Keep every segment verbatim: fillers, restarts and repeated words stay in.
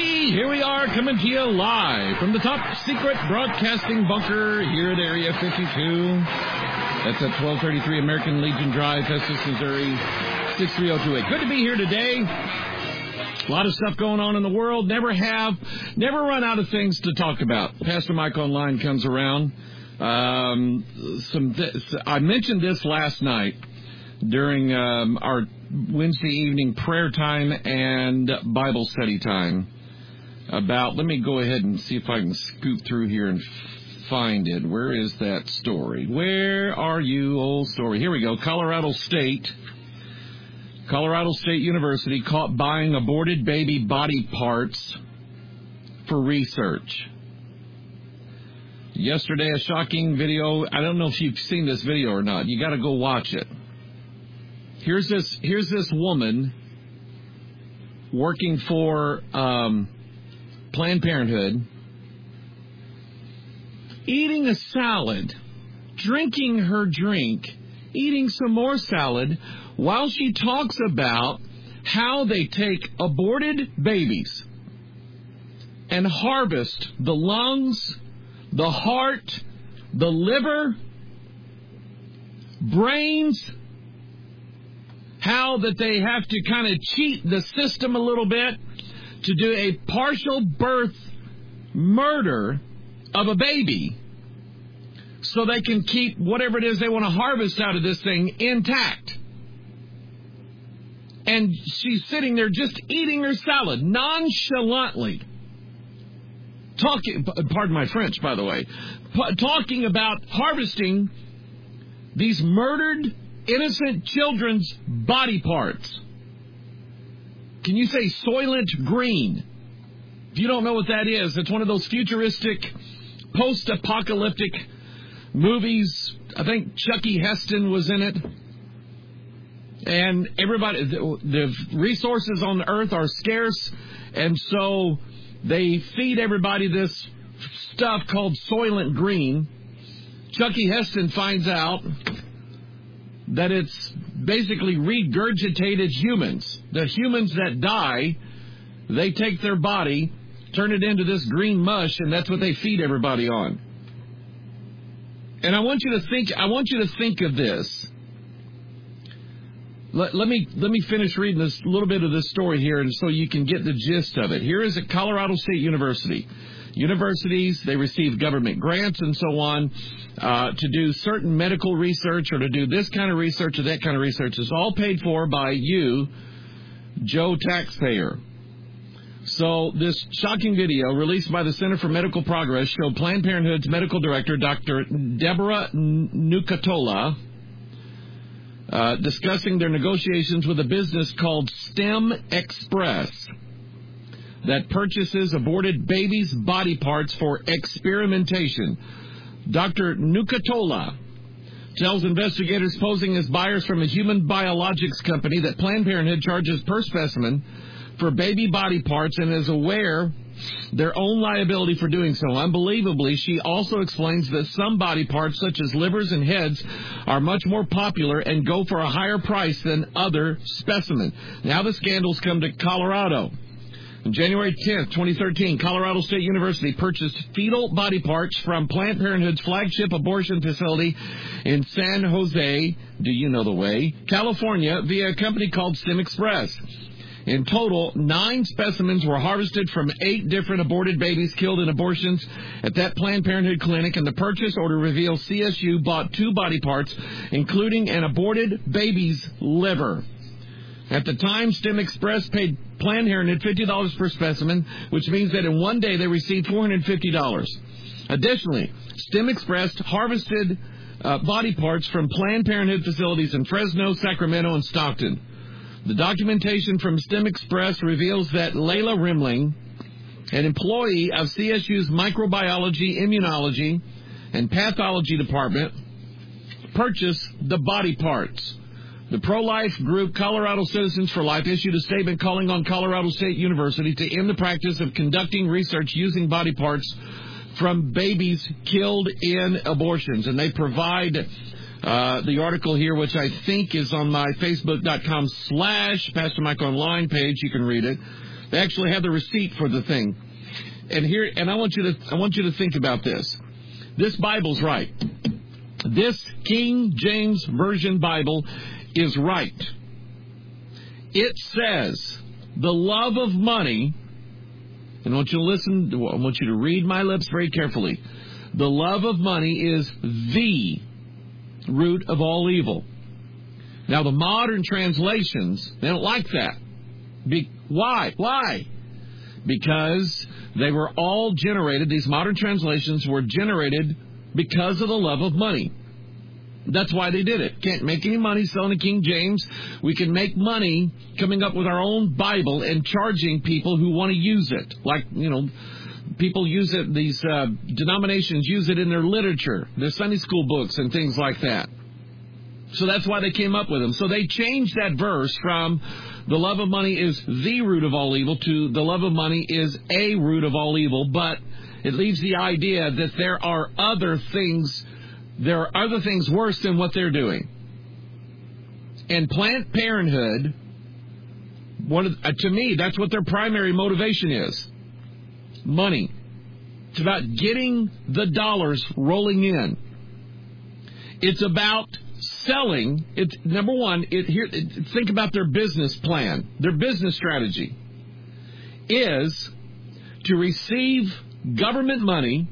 righty, here we are coming to you live from the top secret broadcasting bunker here at Area fifty-two. That's at twelve thirty-three American Legion Drive, Festus, Missouri, six three zero two eight. Good to be here today. A lot of stuff going on in the world. Never have, never run out of things to talk about. Pastor Mike Online comes around. Um, some th- I mentioned this last night during um, our Wednesday evening prayer time and Bible study time about, let me go ahead and see if I can scoot through here and find it. Where is that story? Where are you, old story? Here we go. Colorado State. Colorado State University caught buying aborted baby body parts for research. Yesterday, a shocking video. I don't know if you've seen this video or not. You got to go watch it. Here's this. Here's this woman working for um, Planned Parenthood, eating a salad, drinking her drink, eating some more salad, while she talks about how they take aborted babies and harvest the lungs, the heart, the liver, brains, how that they have to kind of cheat the system a little bit to do a partial birth murder of a baby so they can keep whatever it is they want to harvest out of this thing intact. And she's sitting there just eating her salad nonchalantly. Talking, pardon my French, by the way, talking about harvesting these murdered innocent children's body parts. Can you say Soylent Green? If you don't know what that is, it's one of those futuristic, post-apocalyptic movies. I think Chucky Heston was in it. And everybody, the, the resources on the earth are scarce, and so they feed everybody this stuff called Soylent Green. Chucky Heston finds out that it's basically regurgitated humans. The humans that die, they take their body, turn it into this green mush, and that's what they feed everybody on. And I want you to think, I want you to think of this. Let, let me let me finish reading this little bit of this story here, and so you can get the gist of it. Here is at Colorado State University. Universities, they receive government grants and so on uh, to do certain medical research or to do this kind of research or that kind of research. It's all paid for by you, Joe taxpayer. So this shocking video released by the Center for Medical Progress showed Planned Parenthood's medical director, Doctor Deborah Nucatola, uh, discussing their negotiations with a business called STEM Express that purchases aborted babies' body parts for experimentation. Doctor Nucatola tells investigators posing as buyers from a human biologics company that Planned Parenthood charges per specimen for baby body parts and is aware their own liability for doing so. Unbelievably, she also explains that some body parts, such as livers and heads, are much more popular and go for a higher price than other specimens. Now the scandals come to Colorado. On January tenth, twenty thirteen, Colorado State University purchased fetal body parts from Planned Parenthood's flagship abortion facility in San Jose, do you know the way, California, via a company called STEM Express. In total, nine specimens were harvested from eight different aborted babies killed in abortions at that Planned Parenthood clinic, and the purchase order reveals C S U bought two body parts, including an aborted baby's liver. At the time, STEM Express paid Planned Parenthood fifty dollars per specimen, which means that in one day they received four hundred fifty dollars. Additionally, STEM Express harvested uh, body parts from Planned Parenthood facilities in Fresno, Sacramento, and Stockton. The documentation from STEM Express reveals that Layla Rimling, an employee of C S U's Microbiology, Immunology, and Pathology Department, purchased the body parts. The pro-life group Colorado Citizens for Life issued a statement calling on Colorado State University to end the practice of conducting research using body parts from babies killed in abortions. And they provide uh, the article here, which I think is on my Facebook.com slash Pastor Mike Online page. You can read it. They actually have the receipt for the thing. And here, and I want you to, I want you to think about this. This Bible's right. This King James Version Bible is right. It says the love of money, and I want you to listen, I want you to read my lips very carefully. The love of money is the root of all evil. Now, the modern translations, they don't like that. Be, why? Why? Because they were all generated, these modern translations were generated because of the love of money. That's why they did it. Can't make any money selling a King James. We can make money coming up with our own Bible and charging people who want to use it. Like, you know, people use it, these uh, denominations use it in their literature, their Sunday school books and things like that. So that's why they came up with them. So they changed that verse from the love of money is the root of all evil to the love of money is a root of all evil. But it leaves the idea that there are other things, there are other things worse than what they're doing. And Planned Parenthood, one of, uh, to me, that's what their primary motivation is. Money. It's about getting the dollars rolling in. It's about selling. It's number one. It here. It, think about their business plan. Their business strategy is to receive government money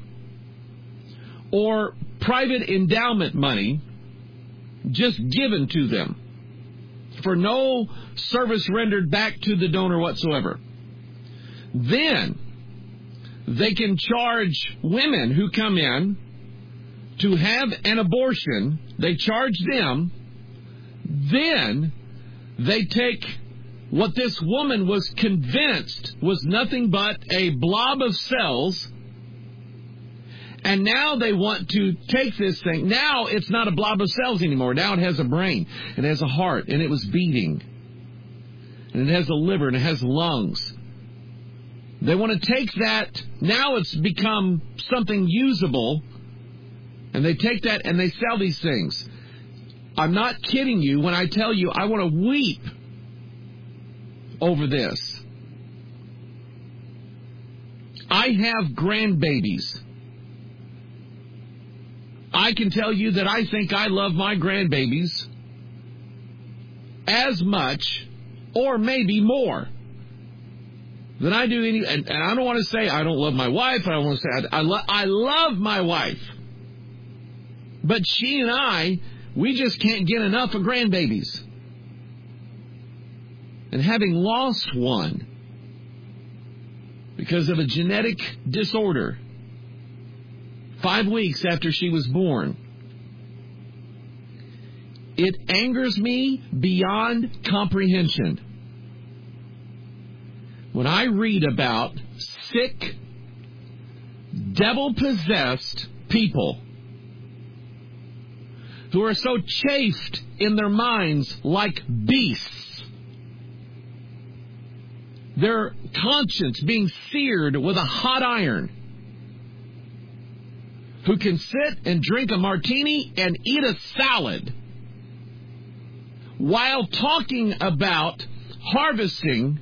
or private endowment money just given to them for no service rendered back to the donor whatsoever. Then they can charge women who come in to have an abortion. They charge them. Then they take what this woman was convinced was nothing but a blob of cells, and now they want to take this thing. Now it's not a blob of cells anymore. Now it has a brain, it has a heart, and it was beating, and it has a liver, and it has lungs. They want to take that. Now it's become something usable, and they take that and they sell these things. I'm not kidding you when I tell you I want to weep over this. I have grandbabies. I can tell you that I think I love my grandbabies as much or maybe more than I do any, and, and I don't want to say I don't love my wife. I don't want to say I, I, lo- I love my wife. But she and I, we just can't get enough of grandbabies. And having lost one because of a genetic disorder five weeks after she was born, it angers me beyond comprehension when I read about sick, devil-possessed people who are so chafed in their minds like beasts, their conscience being seared with a hot iron, who can sit and drink a martini and eat a salad while talking about harvesting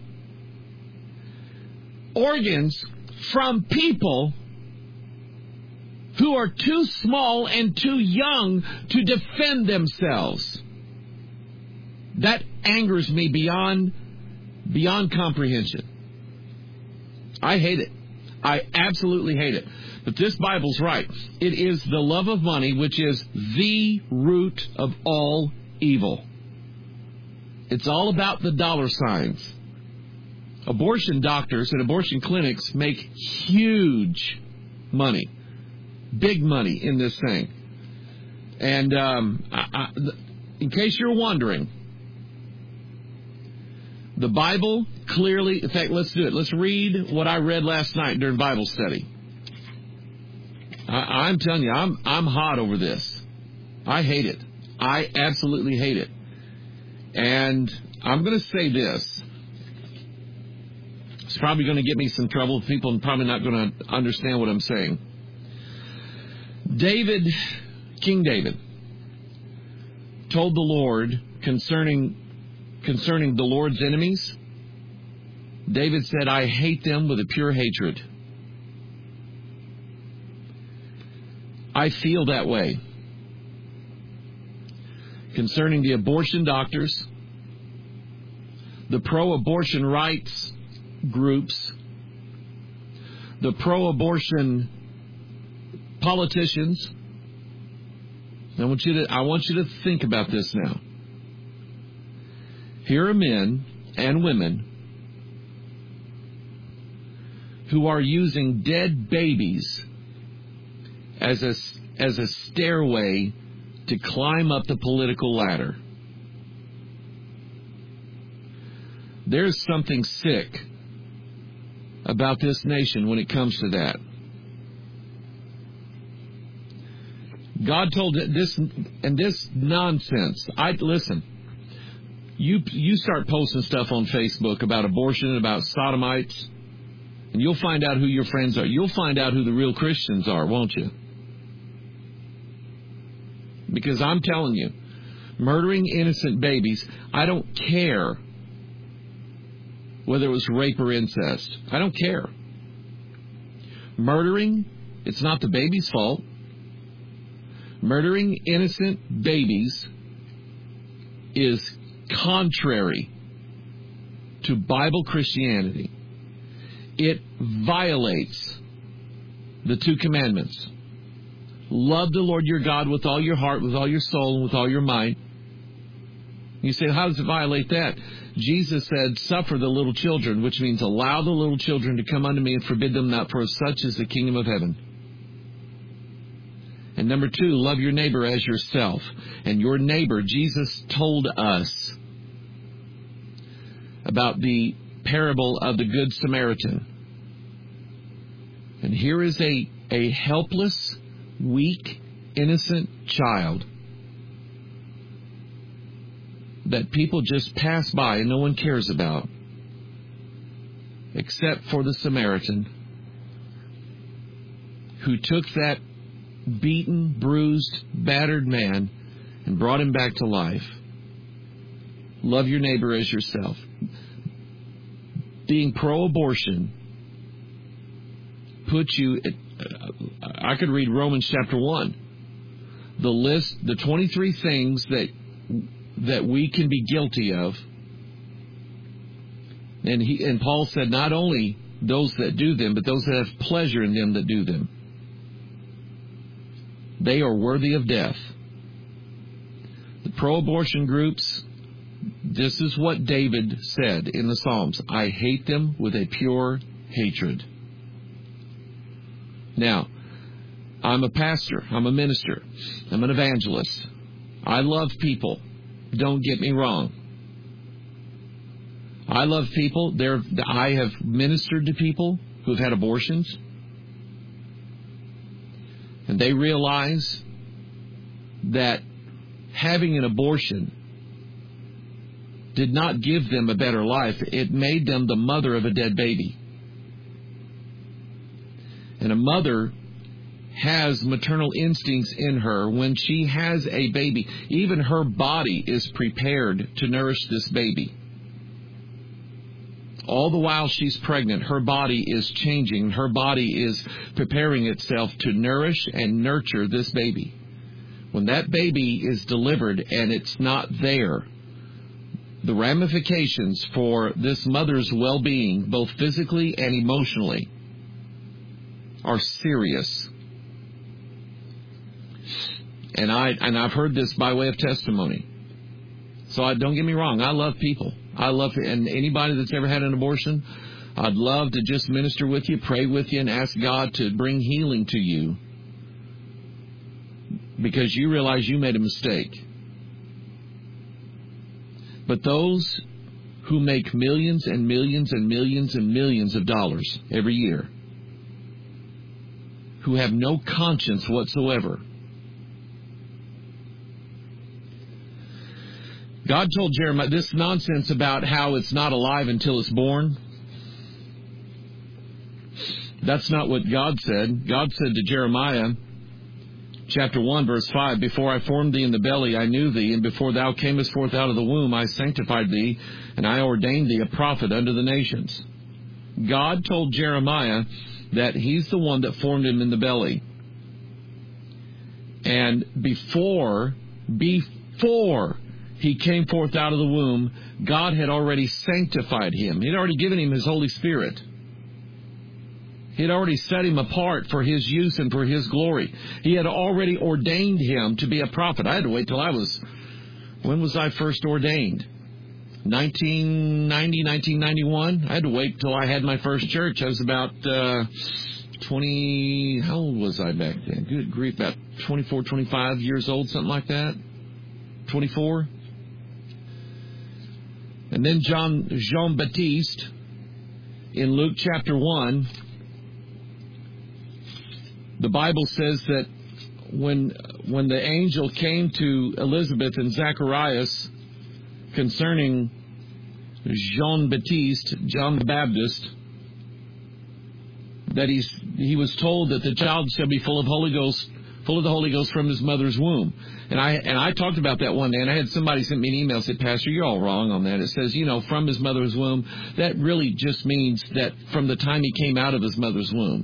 organs from people who are too small and too young to defend themselves. That angers me beyond beyond comprehension. I hate it. I absolutely hate it. But this Bible's right. It is the love of money which is the root of all evil. It's all about the dollar signs. Abortion doctors and abortion clinics make huge money, big money in this thing. And um, I, I, in case you're wondering, the Bible clearly, in fact, let's do it. Let's read what I read last night during Bible study. I, I'm telling you, I'm I'm hot over this. I hate it. I absolutely hate it. And I'm going to say this. It's probably going to get me some trouble. People are probably not going to understand what I'm saying. David, King David, told the Lord concerning concerning the Lord's enemies, David said, I hate them with a pure hatred. I feel that way concerning the abortion doctors, the pro-abortion rights groups, the pro-abortion politicians. I want you to, I want you to think about this now. Here are men and women who are using dead babies as a, as a stairway to climb up the political ladder. There's something sick about this nation when it comes to that. God told this, and this nonsense. I listen. You you start posting stuff on Facebook about abortion, about sodomites, and you'll find out who your friends are. You'll find out who the real Christians are, won't you? Because I'm telling you, murdering innocent babies, I don't care whether it was rape or incest. I don't care. Murdering, it's not the baby's fault. Murdering innocent babies is contrary to Bible Christianity. It violates the two commandments. Love the Lord your God with all your heart, with all your soul, and with all your might. You say, how does it violate that? Jesus said, suffer the little children, which means allow the little children to come unto me and forbid them not, for such is the kingdom of heaven. And number two, love your neighbor as yourself. And your neighbor, Jesus told us about the parable of the Good Samaritan. And here is a, a helpless, weak, innocent child that people just pass by and no one cares about, except for the Samaritan who took that beaten, bruised, battered man and brought him back to life. Love your neighbor as yourself. Being pro-abortion puts you, I could read Romans chapter one. The list, the twenty-three things that that we can be guilty of. And he and Paul said not only those that do them, but those that have pleasure in them that do them. They are worthy of death. The pro-abortion groups, this is what David said in the Psalms. I hate them with a pure hatred. Now, I'm a pastor. I'm a minister. I'm an evangelist. I love people. Don't get me wrong. I love people. There, I have ministered to people who've had abortions. And they realize that having an abortion did not give them a better life. It made them the mother of a dead baby. And a mother has maternal instincts in her when she has a baby. Even her body is prepared to nourish this baby. All the while she's pregnant, her body is changing. Her body is preparing itself to nourish and nurture this baby. When that baby is delivered and it's not there, the ramifications for this mother's well-being, both physically and emotionally, are serious. And I and I've heard this by way of testimony. So I, don't get me wrong, I love people. I love, and anybody that's ever had an abortion, I'd love to just minister with you, pray with you, and ask God to bring healing to you, because you realize you made a mistake. But those who make millions and millions and millions and millions of dollars every year, who have no conscience whatsoever, God told Jeremiah this nonsense about how it's not alive until it's born. That's not what God said. God said to Jeremiah, chapter one, verse five, before I formed thee in the belly, I knew thee, and before thou camest forth out of the womb, I sanctified thee, and I ordained thee a prophet unto the nations. God told Jeremiah that he's the one that formed him in the belly. And before, before he came forth out of the womb, God had already sanctified him. He had already given him his Holy Spirit. He had already set him apart for his use and for his glory. He had already ordained him to be a prophet. I had to wait till I was, when was I first ordained? nineteen ninety, nineteen ninety-one. I had to wait till I had my first church. I was about uh, twenty, how old was I back then? Good grief, about twenty-four, twenty-five years old, something like that. twenty-four. And then John Jean Baptiste in Luke chapter one, the Bible says that when when the angel came to Elizabeth and Zacharias concerning Jean Baptiste, John the Baptist, that he's, he was told that the child shall be full of Holy Ghost, full of the Holy Ghost from his mother's womb. And I and I talked about that one day, and I had somebody send me an email and said, Pastor, you're all wrong on that. It says, you know, from his mother's womb. That really just means that from the time he came out of his mother's womb.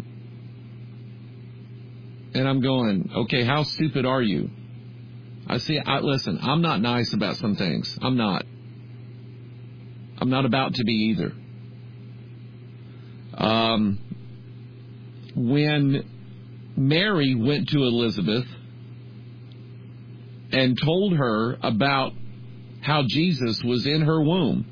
And I'm going, okay, how stupid are you? I see, I, listen, I'm not nice about some things. I'm not. I'm not about to be either. Um, when Mary went to Elizabeth and told her about how Jesus was in her womb,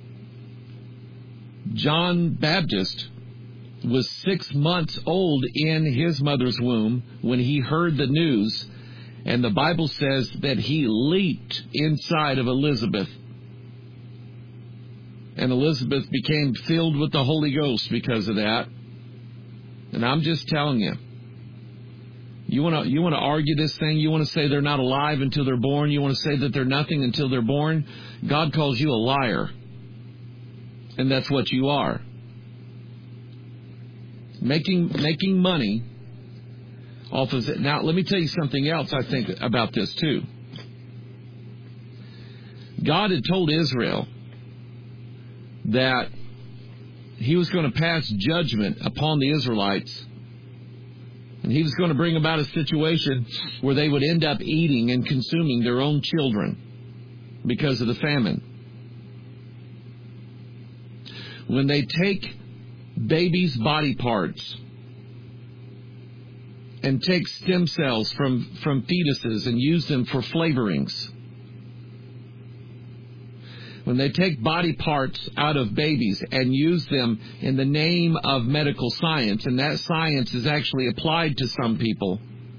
John Baptist was six months old in his mother's womb when he heard the news. And the Bible says that he leaped inside of Elizabeth. And Elizabeth became filled with the Holy Ghost because of that. And I'm just telling you, you want to you want to argue this thing? You want to say they're not alive until they're born? You want to say that they're nothing until they're born? God calls you a liar. And that's what you are. Making making money off of it. Now, let me tell you something else I think about this, too. God had told Israel that he was going to pass judgment upon the Israelites, and he was going to bring about a situation where they would end up eating and consuming their own children because of the famine. When they take babies' body parts and take stem cells from, from fetuses and use them for flavorings. When they take body parts out of babies and use them in the name of medical science, and that science is actually applied to some people,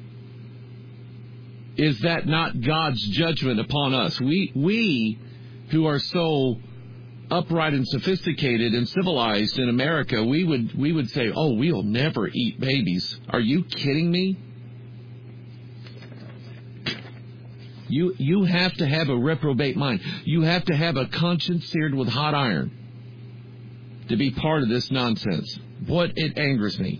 is that not God's judgment upon us? We, we who are so upright and sophisticated and civilized in America, we would we would say, oh, we'll never eat babies. Are you kidding me? You you have to have a reprobate mind. You have to have a conscience seared with hot iron to be part of this nonsense. What it angers me.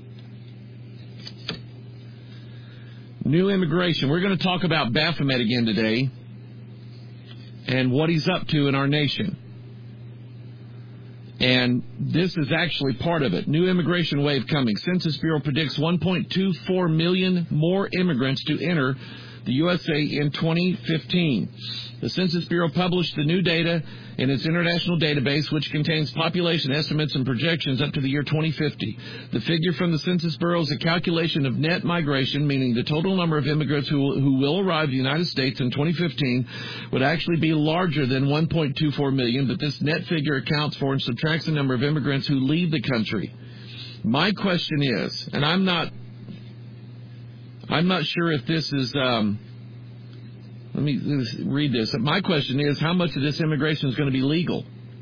New immigration. We're going to talk about Baphomet again today and what he's up to in our nation. And this is actually part of it. New immigration wave coming. Census Bureau predicts one point two four million more immigrants to enter the U S A in twenty fifteen. The Census Bureau published the new data in its international database, which contains population estimates and projections up to the year twenty fifty. The figure from the Census Bureau is a calculation of net migration, meaning the total number of immigrants who, who will arrive in the United States in twenty fifteen would actually be larger than one point two four million, but this net figure accounts for and subtracts the number of immigrants who leave the country. My question is, and I'm not I'm not sure if this is, um, let me read this. My question is, how much of this immigration is going to be legal?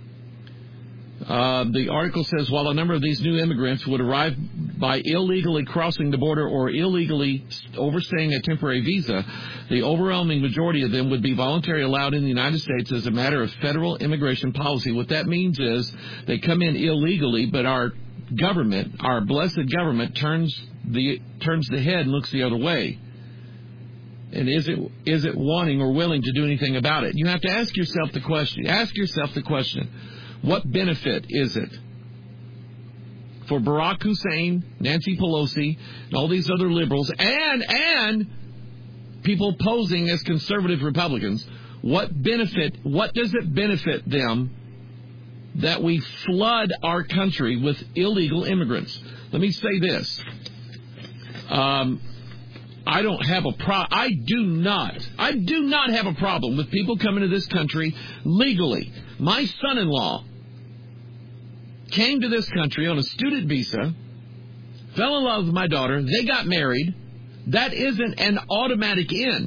Uh, the article says, while a number of these new immigrants would arrive by illegally crossing the border or illegally overstaying a temporary visa, the overwhelming majority of them would be voluntarily allowed in the United States as a matter of federal immigration policy. What that means is they come in illegally, but our government, our blessed government, turns the turns the head and looks the other way. And is it is it wanting or willing to do anything about it? You have to ask yourself the question. Ask yourself the question. What benefit is it for Barack Hussein, Nancy Pelosi, and all these other liberals, and and people posing as conservative Republicans. What benefit? What does it benefit them that we flood our country with illegal immigrants? Let me say this. Um, I don't have a pro. I do not. I do not have a problem with people coming to this country legally. My son-in-law came to this country on a student visa, fell in love with my daughter. They got married. That isn't an automatic in.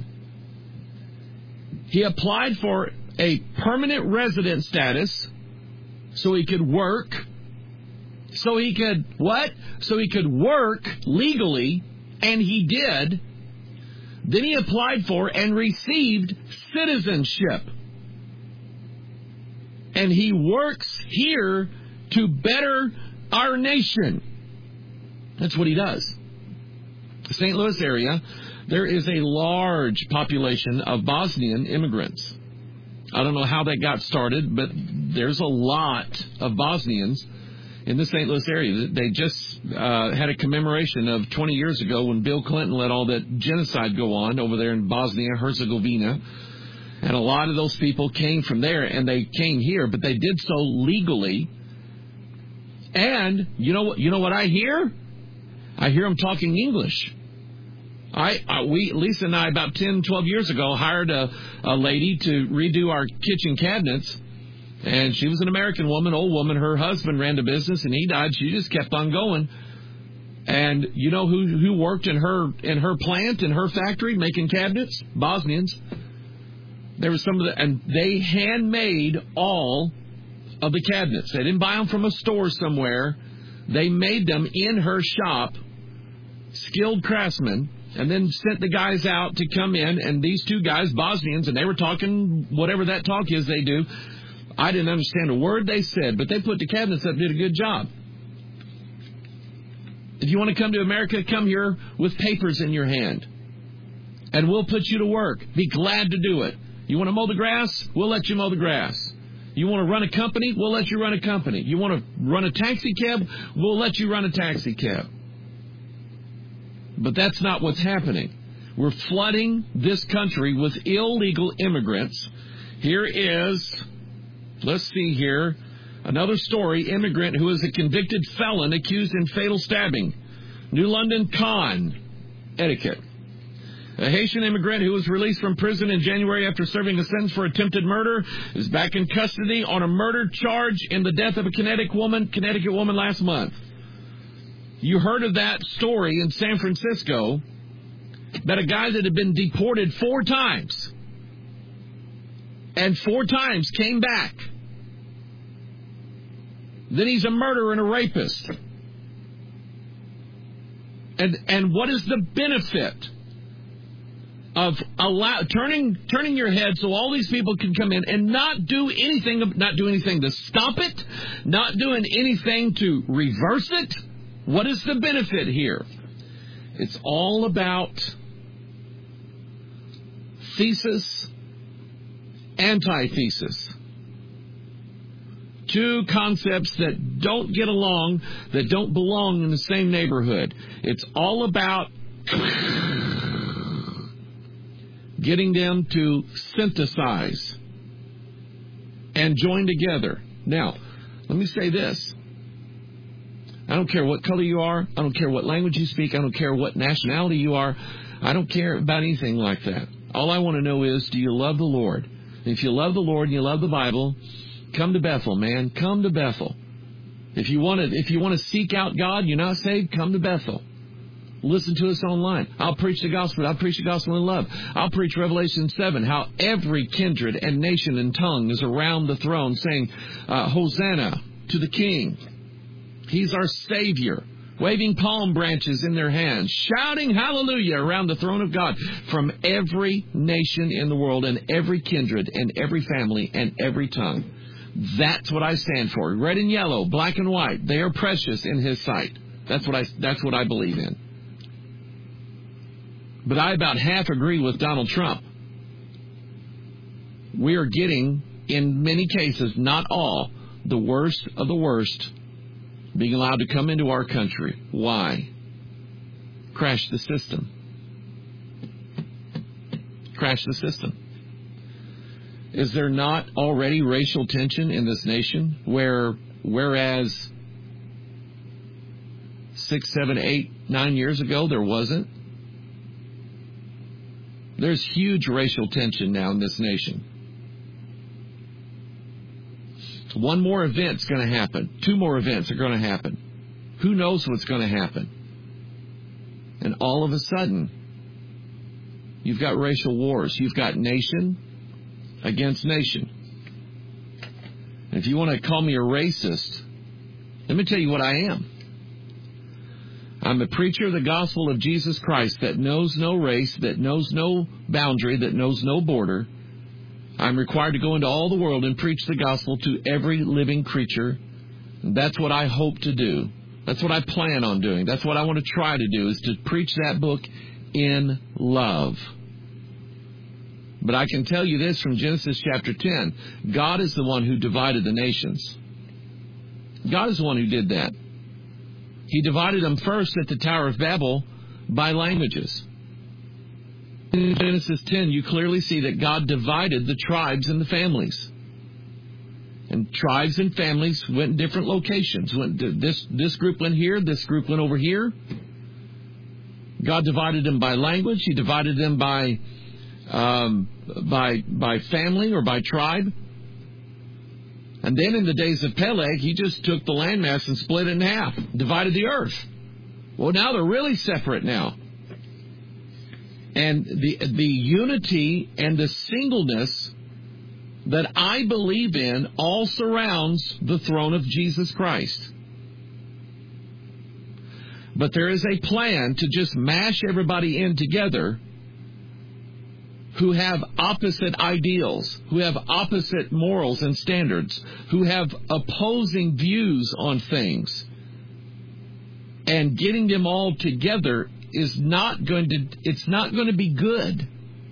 He applied for a permanent resident status so he could work. So he could, what? So he could work legally, and he did. Then he applied for and received citizenship. And he works here to better our nation. That's what he does. The Saint Louis area, there is a large population of Bosnian immigrants. I don't know how that got started, but there's a lot of Bosnians in the Saint Louis area. They just uh, had a commemoration of twenty years ago when Bill Clinton let all that genocide go on over there in Bosnia-Herzegovina. And a lot of those people came from there, and they came here, but they did so legally. And you know what? You know what I hear? I hear them talking English. I, I we Lisa and I about ten, twelve years ago hired a, a lady to redo our kitchen cabinets, and she was an American woman, old woman. Her husband ran the business, and he died. She just kept on going. And you know who who worked in her in her plant, in her factory, making cabinets? Bosnians. There was some of the, and they handmade all of the cabinets. They didn't buy them from a store somewhere. They made them in her shop, skilled craftsmen, and then sent the guys out to come in. And these two guys, Bosnians, and they were talking whatever that talk is they do. I didn't understand a word they said, but they put the cabinets up, did a good job. If you want to come to America, come here with papers in your hand, and we'll put you to work. Be glad to do it. You want to mow the grass? We'll let you mow the grass. You want to run a company? We'll let you run a company. You want to run a taxi cab? We'll let you run a taxi cab. But that's not what's happening. We're flooding this country with illegal immigrants. Here is, let's see here, another story. Immigrant who is a convicted felon accused in fatal stabbing. New London Con etiquette. A Haitian immigrant who was released from prison in January after serving a sentence for attempted murder is back in custody on a murder charge in the death of a Connecticut woman, Connecticut woman last month. You heard of that story in San Francisco, that a guy that had been deported four times and four times came back. Then he's a murderer and a rapist. And and what is the benefit of allow, turning turning your head so all these people can come in and not do anything, not do anything to stop it, not doing anything to reverse it? What is the benefit here? It's all about thesis, antithesis. Two concepts that don't get along, that don't belong in the same neighborhood. It's all about getting them to synthesize and join together. Now, let me say this. I don't care what color you are. I don't care what language you speak. I don't care what nationality you are. I don't care about anything like that. All I want to know is, do you love the Lord? And if you love the Lord and you love the Bible, come to Bethel, man. Come to Bethel. If you want to, if you want to seek out God, you're not saved, come to Bethel. Listen to us online. I'll preach the gospel. I'll preach the gospel in love. I'll preach Revelation seven, how every kindred and nation and tongue is around the throne saying, uh, Hosanna to the King. He's our Savior. Waving palm branches in their hands, shouting hallelujah around the throne of God from every nation in the world and every kindred and every family and every tongue. That's what I stand for. Red and yellow, black and white. They are precious in His sight. That's what I, that's what I believe in. But I about half agree with Donald Trump. We are getting, in many cases, not all, the worst of the worst being allowed to come into our country. Why? Crash the system. Crash the system. Is there not already racial tension in this nation where, whereas six, seven, eight, nine years ago there wasn't? There's huge racial tension now in this nation. One more event's going to happen. Two more events are going to happen. Who knows what's going to happen? And all of a sudden, you've got racial wars. You've got nation against nation. And if you want to call me a racist, let me tell you what I am. I'm a preacher of the gospel of Jesus Christ that knows no race, that knows no boundary, that knows no border. I'm required to go into all the world and preach the gospel to every living creature. That's what I hope to do. That's what I plan on doing. That's what I want to try to do, is to preach that book in love. But I can tell you this from Genesis chapter ten. God is the one who divided the nations. God is the one who did that. He divided them first at the Tower of Babel by languages. In Genesis ten, you clearly see that God divided the tribes and the families. And tribes and families went in different locations. Went to this, this group went here, this group went over here. God divided them by language. He divided them by um, by by family or by tribe. And then in the days of Peleg, he just took the landmass and split it in half, divided the earth. Well, now they're really separate now. And the the unity and the singleness that I believe in all surrounds the throne of Jesus Christ. But there is a plan to just mash everybody in together who have opposite ideals, who have opposite morals and standards, who have opposing views on things. And getting them all together is not going to, it's not going to be good.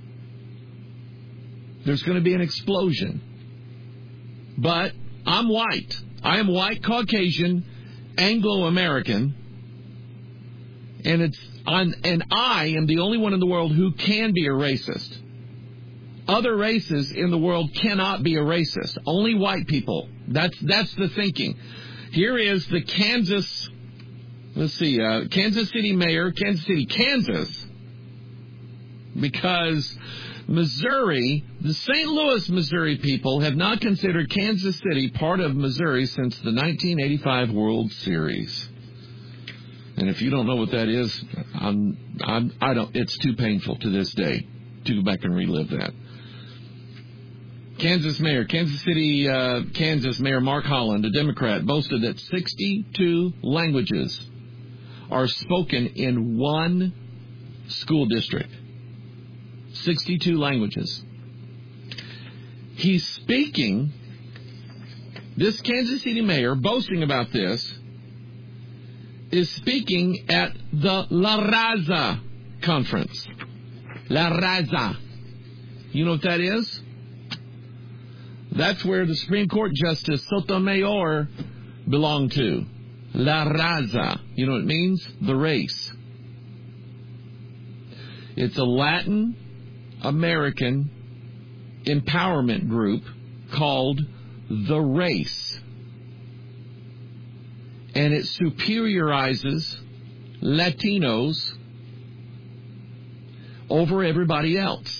There's going to be an explosion. But I'm white. I am white, Caucasian, Anglo-American. And it's on, and I am the only one in the world who can be a racist. Other races in the world cannot be a racist. Only white people. That's that's the thinking. Here is the Kansas, let's see, uh, Kansas City mayor, Kansas City, Kansas, because Missouri, the Saint Louis, Missouri people have not considered Kansas City part of Missouri since the nineteen eighty-five World Series. And if you don't know what that is, I'm, I'm, I don't. It's too painful to this day to go back and relive that. Kansas Mayor, Kansas City, uh, Kansas Mayor Mark Holland, a Democrat, boasted that sixty-two languages are spoken in one school district. sixty-two languages. He's speaking, this Kansas City mayor, boasting about this, is speaking at the La Raza conference. La Raza. You know what that is? That's where the Supreme Court Justice Sotomayor belonged to. La Raza. You know what it means? The race. It's a Latin American empowerment group called The Race. And it superiorizes Latinos over everybody else.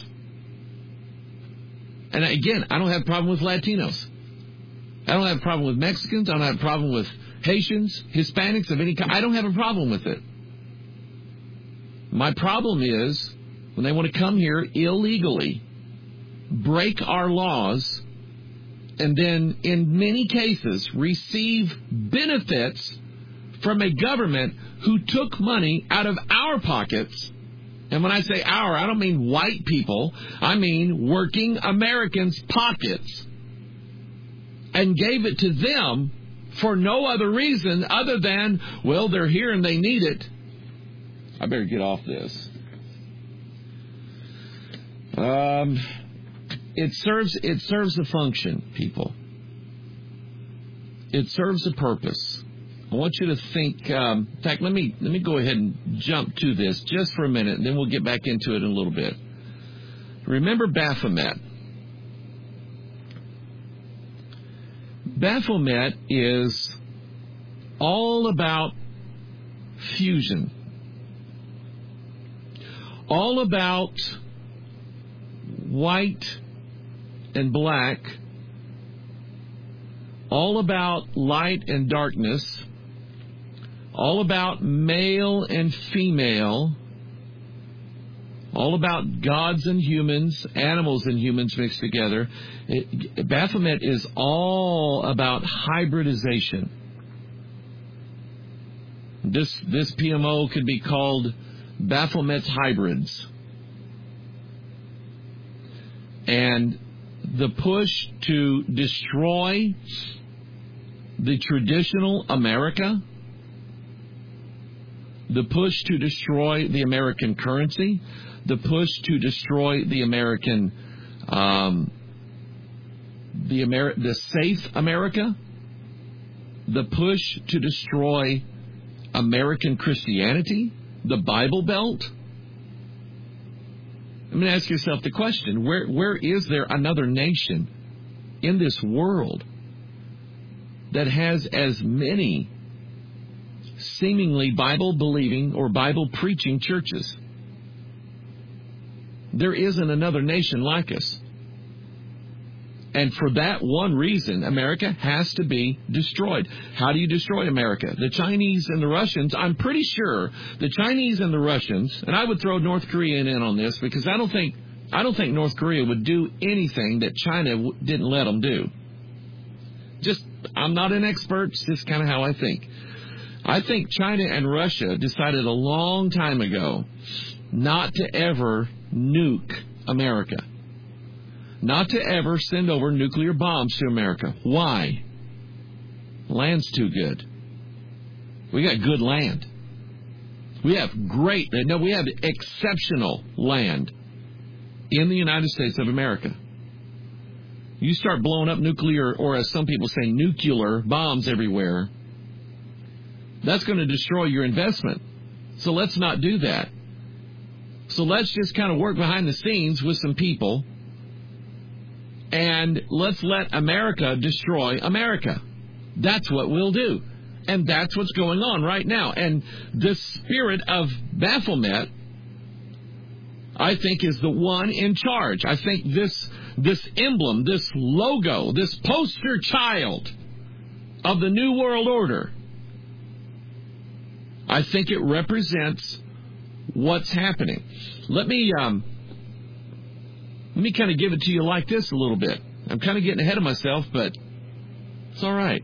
And again, I don't have a problem with Latinos. I don't have a problem with Mexicans. I don't have a problem with Haitians, Hispanics of any kind. I don't have a problem with it. My problem is when they want to come here illegally, break our laws, and then in many cases receive benefits from a government who took money out of our pockets. And when I say our, I don't mean white people. I mean working Americans' pockets, and gave it to them for no other reason other than, well, they're here and they need it. I better get off this. Um, it serves it serves a function, people. It serves a purpose I want you to think. Um, in fact, let me let me go ahead and jump to this just for a minute, and then we'll get back into it in a little bit. Remember Baphomet. Baphomet is all about fusion, all about white and black, all about light and darkness, all about male and female, all about gods and humans, animals and humans mixed together. It, Baphomet is all about hybridization. This this P M O could be called Baphomet's Hybrids. And the push to destroy the traditional America, the push to destroy the American currency, the push to destroy the American, um, the Amer- the safe America, the push to destroy American Christianity, the Bible Belt. I'm going to ask yourself the question, where where is there another nation in this world that has as many seemingly Bible-believing or Bible-preaching churches? There isn't another nation like us. And for that one reason, America has to be destroyed. How do you destroy America? The Chinese and the Russians, I'm pretty sure the Chinese and the Russians, and I would throw North Korea in on this because I don't think I don't think North Korea would do anything that China w- didn't let them do. Just, I'm not an expert, it's just kind of how I think. I think China and Russia decided a long time ago not to ever nuke America. Not to ever send over nuclear bombs to America. Why? Land's too good. We got good land. We have great, no, we have exceptional land in the United States of America. You start blowing up nuclear, or as some people say, nuclear bombs everywhere, that's going to destroy your investment. So let's not do that. So let's just kind of work behind the scenes with some people, and let's let America destroy America. That's what we'll do. And that's what's going on right now. And the spirit of Baphomet, I think, is the one in charge. I think this this emblem, this logo, this poster child of the New World Order, I think it represents what's happening. Let me um, let me kind of give it to you like this a little bit. I'm kind of getting ahead of myself, but it's all right.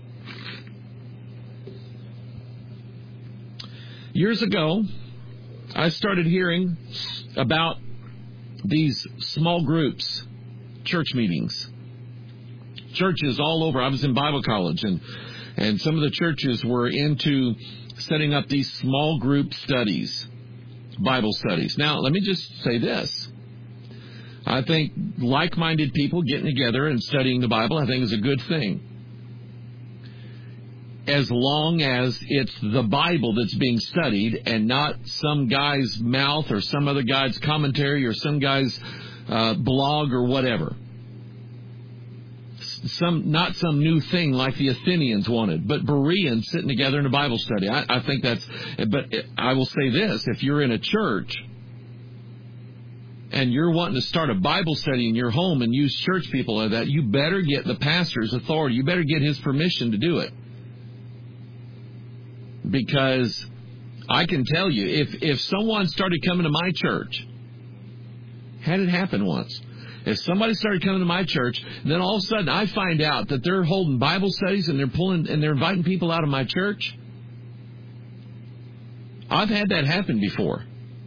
Years ago, I started hearing about these small groups, church meetings, churches all over. I was in Bible college, and, and some of the churches were into setting up these small group studies, Bible studies. Now, let me just say this. I think like-minded people getting together and studying the Bible, I think, is a good thing, as long as it's the Bible that's being studied and not some guy's mouth or some other guy's commentary or some guy's uh, blog or whatever. Some not some new thing like the Athenians wanted, but Bereans sitting together in a Bible study. I, I think that's. But I will say this: if you're in a church and you're wanting to start a Bible study in your home and use church people like that, you better get the pastor's authority. You better get his permission to do it. Because I can tell you, if, if someone started coming to my church, had it happen once, if somebody started coming to my church, then all of a sudden I find out that they're holding Bible studies and they're pulling and they're inviting people out of my church. I've had that happen before.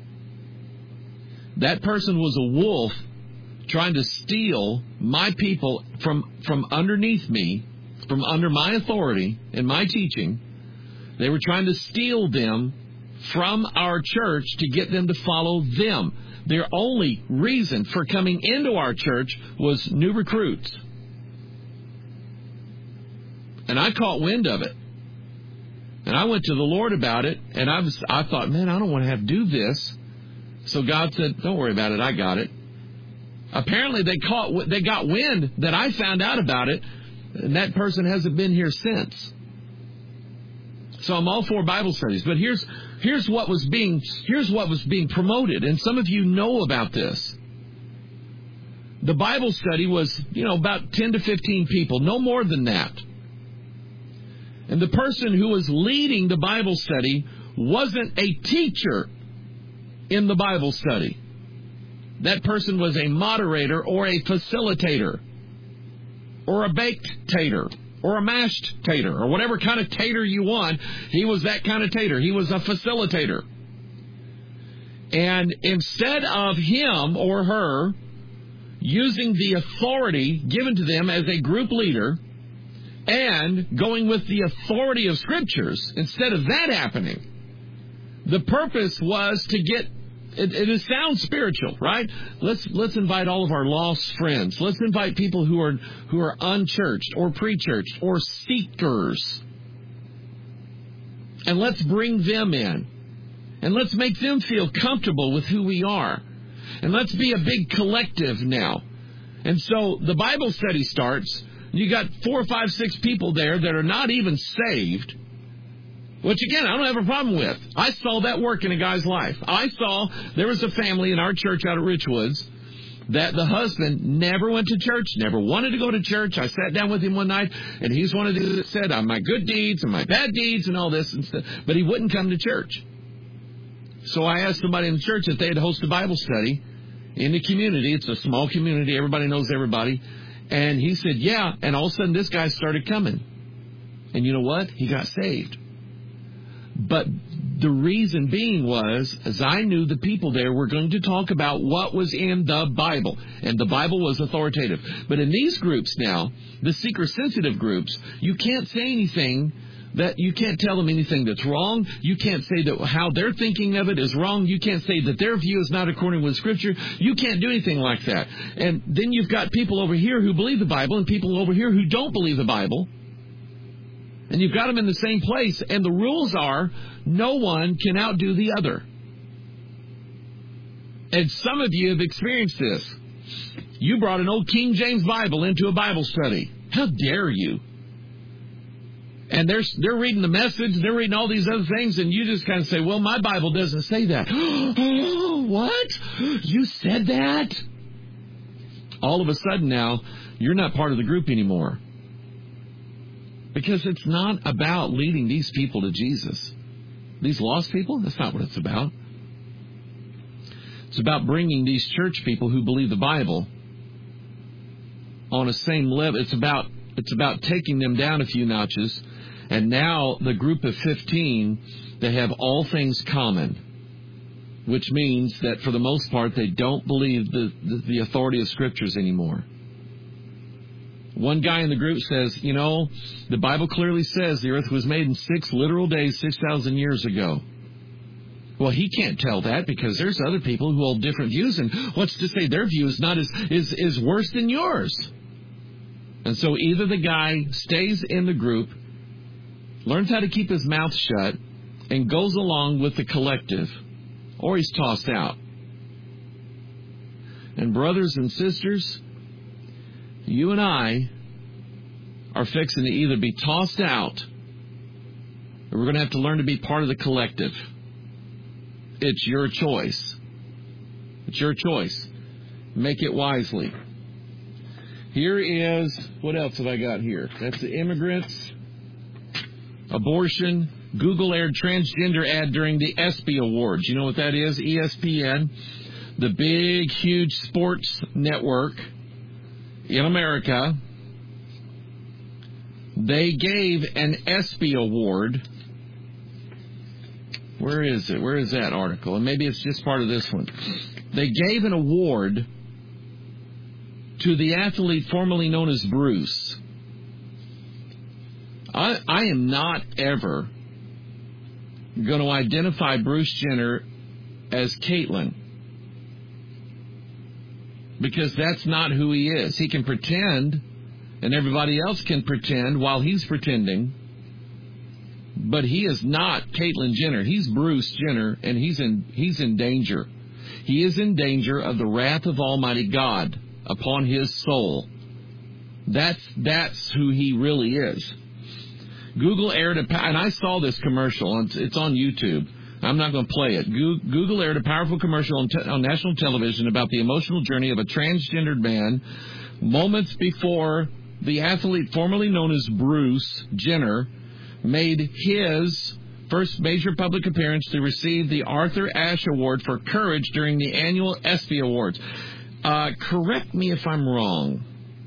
That person was a wolf trying to steal my people from, from underneath me, from under my authority and my teaching. They were trying to steal them from our church to get them to follow them. Their only reason for coming into our church was new recruits. And I caught wind of it. And I went to the Lord about it, and I was I thought, man, I don't want to have to do this. So God said, don't worry about it, I got it. Apparently they caught they got wind that I found out about it, and that person hasn't been here since. So I'm all for Bible studies, but here's here's what was being here's what was being promoted, and some of you know about this. The Bible study was, you know, about ten to fifteen people, no more than that. And the person who was leading the Bible study wasn't a teacher in the Bible study. That person was a moderator or a facilitator or a baked tater or a mashed tater or whatever kind of tater you want. He was that kind of tater. He was a facilitator. And instead of him or her using the authority given to them as a group leader and going with the authority of Scriptures, instead of that happening, the purpose was to get, it, it sounds spiritual, right? Let's let's invite all of our lost friends. Let's invite people who are who are unchurched or pre-churched or seekers. And let's bring them in. And let's make them feel comfortable with who we are. And let's be a big collective now. And so the Bible study starts. You got four, five, six people there that are not even saved. Which, again, I don't have a problem with. I saw that work in a guy's life. I saw there was a family in our church out at Richwoods that the husband never went to church, never wanted to go to church. I sat down with him one night, and he's one of these that said, I'm my good deeds and my bad deeds and all this, and stuff, but he wouldn't come to church. So I asked somebody in the church if they'd host a Bible study in the community. It's a small community. Everybody knows everybody. And he said, yeah. And all of a sudden, this guy started coming. And you know what? He got saved. But the reason being was, as I knew the people there were going to talk about what was in the Bible. And the Bible was authoritative. But in these groups now, the seeker-sensitive groups, you can't say anything that you can't tell them anything that's wrong. You can't say that how they're thinking of it is wrong. You can't say that their view is not according with Scripture. You can't do anything like that. And then you've got people over here who believe the Bible and people over here who don't believe the Bible. And you've got them in the same place. And the rules are no one can outdo the other. And some of you have experienced this. You brought an old King James Bible into a Bible study. How dare you? And they're, they're reading the Message, they're reading all these other things, and you just kind of say, well, my Bible doesn't say that. Oh, what? You said that? All of a sudden now, you're not part of the group anymore. Because it's not about leading these people to Jesus. These lost people, that's not what it's about. It's about bringing these church people who believe the Bible on a same level. It's about, it's about taking them down a few notches. And now the group of fifteen, they have all things common, which means that for the most part, they don't believe the, the, the authority of Scriptures anymore. One guy in the group says, you know, the Bible clearly says the earth was made in six literal days, six thousand years ago. Well, he can't tell that because there's other people who hold different views, and what's to say their view is not as, is, is worse than yours? And so either the guy stays in the group, learns how to keep his mouth shut, and goes along with the collective, or he's tossed out. And brothers and sisters, you and I are fixing to either be tossed out, or we're going to have to learn to be part of the collective. It's your choice. It's your choice. Make it wisely. Here is, what else have I got here? That's the immigrants. Abortion. Google aired transgender ad during the ESPY Awards. You know what that is? E S P N. The big, huge sports network in America. They gave an ESPY Award. Where is it? Where is that article? And maybe it's just part of this one. They gave an award to the athlete formerly known as Bruce. I, I am not ever going to identify Bruce Jenner as Caitlyn, because that's not who he is. He can pretend, and everybody else can pretend while he's pretending. But he is not Caitlyn Jenner. He's Bruce Jenner, and he's in he's in danger. He is in danger of the wrath of Almighty God upon his soul. That's that's who he really is. Google aired a, and I saw this commercial. It's, it's on YouTube. I'm not going to play it. Google aired a powerful commercial on, te- on national television about the emotional journey of a transgendered man moments before the athlete formerly known as Bruce Jenner made his first major public appearance to receive the Arthur Ashe Award for Courage during the annual ESPY Awards. Uh, correct me if I'm wrong.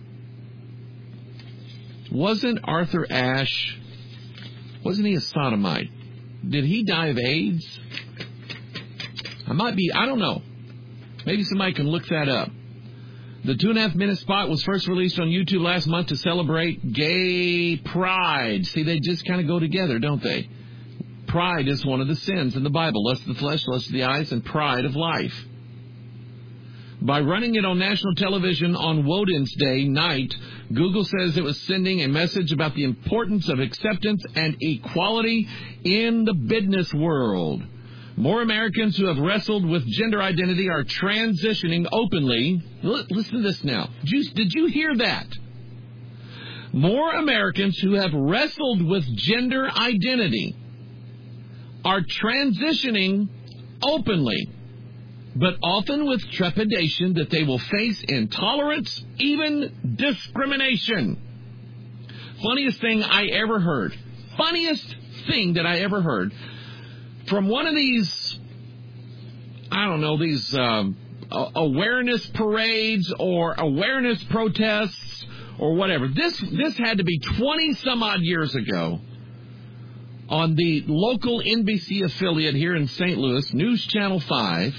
Wasn't Arthur Ashe, wasn't he a sodomite? Did he die of AIDS? I might be, I don't know. Maybe somebody can look that up. The two and a half minute spot was first released on YouTube last month to celebrate gay pride. See, they just kind of go together, don't they? Pride is one of the sins in the Bible. Lust of the flesh, lust of the eyes, and pride of life. By running it on national television on Woden's Day night, Google says it was sending a message about the importance of acceptance and equality in the business world. More Americans who have wrestled with gender identity are transitioning openly. Listen to this now. Did you, did you hear that? More Americans who have wrestled with gender identity are transitioning openly, but often with trepidation that they will face intolerance, even discrimination. Funniest thing I ever heard. Funniest thing that I ever heard. From one of these, I don't know, these um, awareness parades or awareness protests or whatever. This this had to be twenty some odd years ago on the local N B C affiliate here in Saint Louis, News Channel five.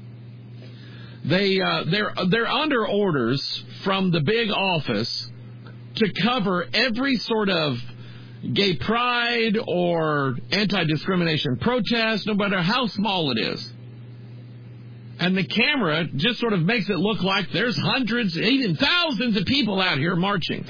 They uh, they're they're under orders from the big office to cover every sort of gay pride or anti-discrimination protest, no matter how small it is. And the camera just sort of makes it look like there's hundreds, even thousands of people out here marching.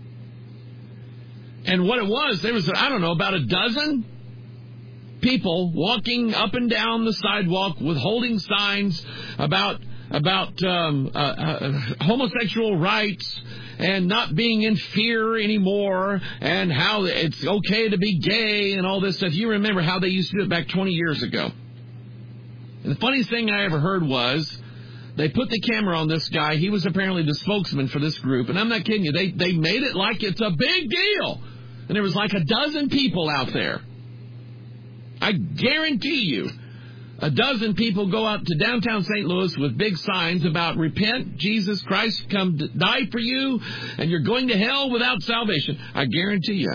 And what it was, there was, I don't know, about a dozen people walking up and down the sidewalk with holding signs about about um, uh, uh, homosexual rights and not being in fear anymore, and how it's okay to be gay and all this stuff. You remember how they used to do it back twenty years ago. And the funniest thing I ever heard was they put the camera on this guy. He was apparently the spokesman for this group. And I'm not kidding you. They, they made it like it's a big deal. And there was like a dozen people out there. I guarantee you, a dozen people go out to downtown Saint Louis with big signs about repent, Jesus Christ come to die for you, and you're going to hell without salvation. I guarantee you,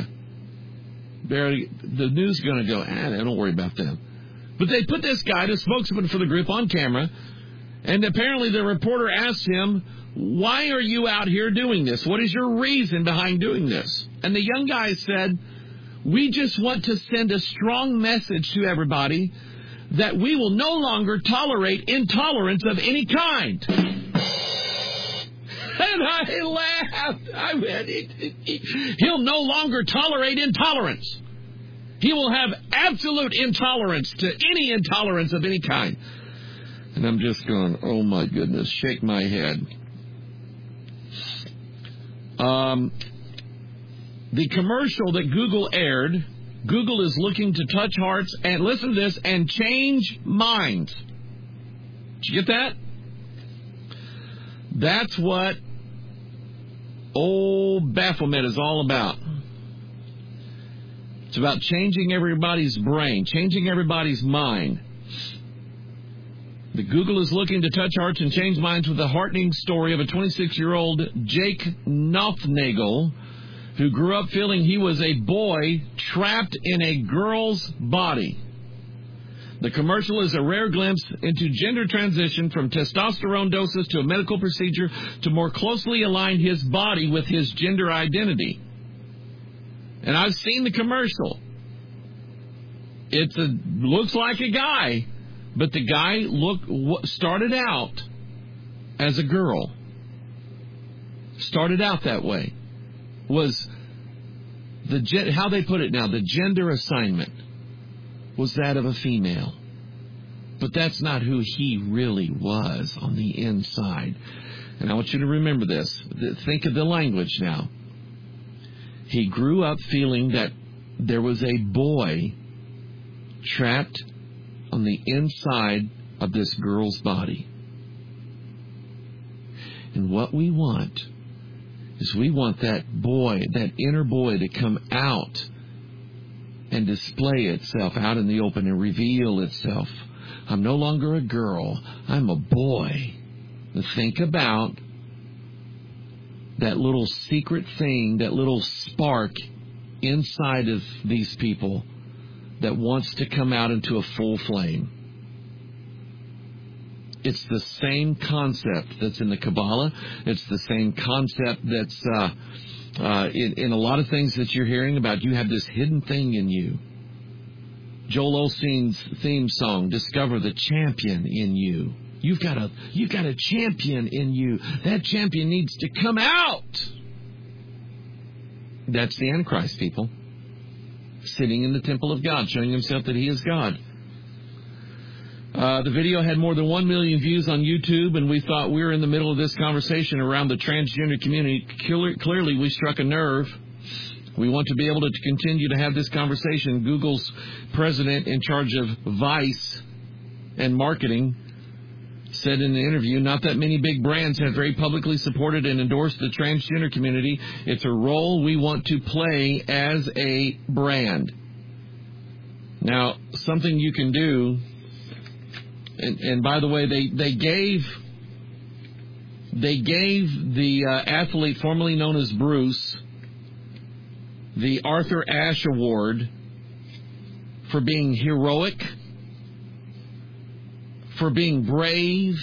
the news is going to go, ah, don't worry about them. But they put this guy, the spokesman for the group, on camera, and apparently the reporter asked him, why are you out here doing this? What is your reason behind doing this? And the young guy said, we just want to send a strong message to everybody that we will no longer tolerate intolerance of any kind. And I laughed. I went, he'll no longer tolerate intolerance. He will have absolute intolerance to any intolerance of any kind. And I'm just going, oh my goodness, shake my head. Um, the commercial that Google aired, Google is looking to touch hearts and, listen to this, and change minds. Did you get that? That's what old Baphomet is all about. It's about changing everybody's brain, changing everybody's mind. The Google is looking to touch hearts and change minds with the heartening story of a twenty-six-year-old Jake Nothnagel, who grew up feeling he was a boy trapped in a girl's body. The commercial is a rare glimpse into gender transition from testosterone doses to a medical procedure to more closely align his body with his gender identity. And I've seen the commercial. It looks like a guy, but the guy look started out as a girl. Started out that way. Was The gen- how they put it now, the gender assignment was that of a female. But that's not who he really was on the inside. And I want you to remember this. Think of the language now. He grew up feeling that there was a boy trapped on the inside of this girl's body. And what we want is we want that boy, that inner boy, to come out and display itself out in the open and reveal itself. I'm no longer a girl. I'm a boy. Think about that little secret thing, that little spark inside of these people that wants to come out into a full flame. It's the same concept that's in the Kabbalah. It's the same concept that's uh, uh, in, in a lot of things that you're hearing about. You have this hidden thing in you. Joel Osteen's theme song, Discover the Champion in You. You've got a you've got a champion in you. That champion needs to come out. That's the Antichrist, people. Sitting in the temple of God, showing himself that he is God. Uh, the video had more than one million views on YouTube, and we thought we were in the middle of this conversation around the transgender community. Clearly, we struck a nerve. We want to be able to continue to have this conversation. Google's president in charge of Vice and marketing said in the interview, not that many big brands have very publicly supported and endorsed the transgender community. It's a role we want to play as a brand. Now, something you can do, and, and by the way, they, they gave they gave the uh, athlete formerly known as Bruce the Arthur Ashe Award for being heroic, for being brave,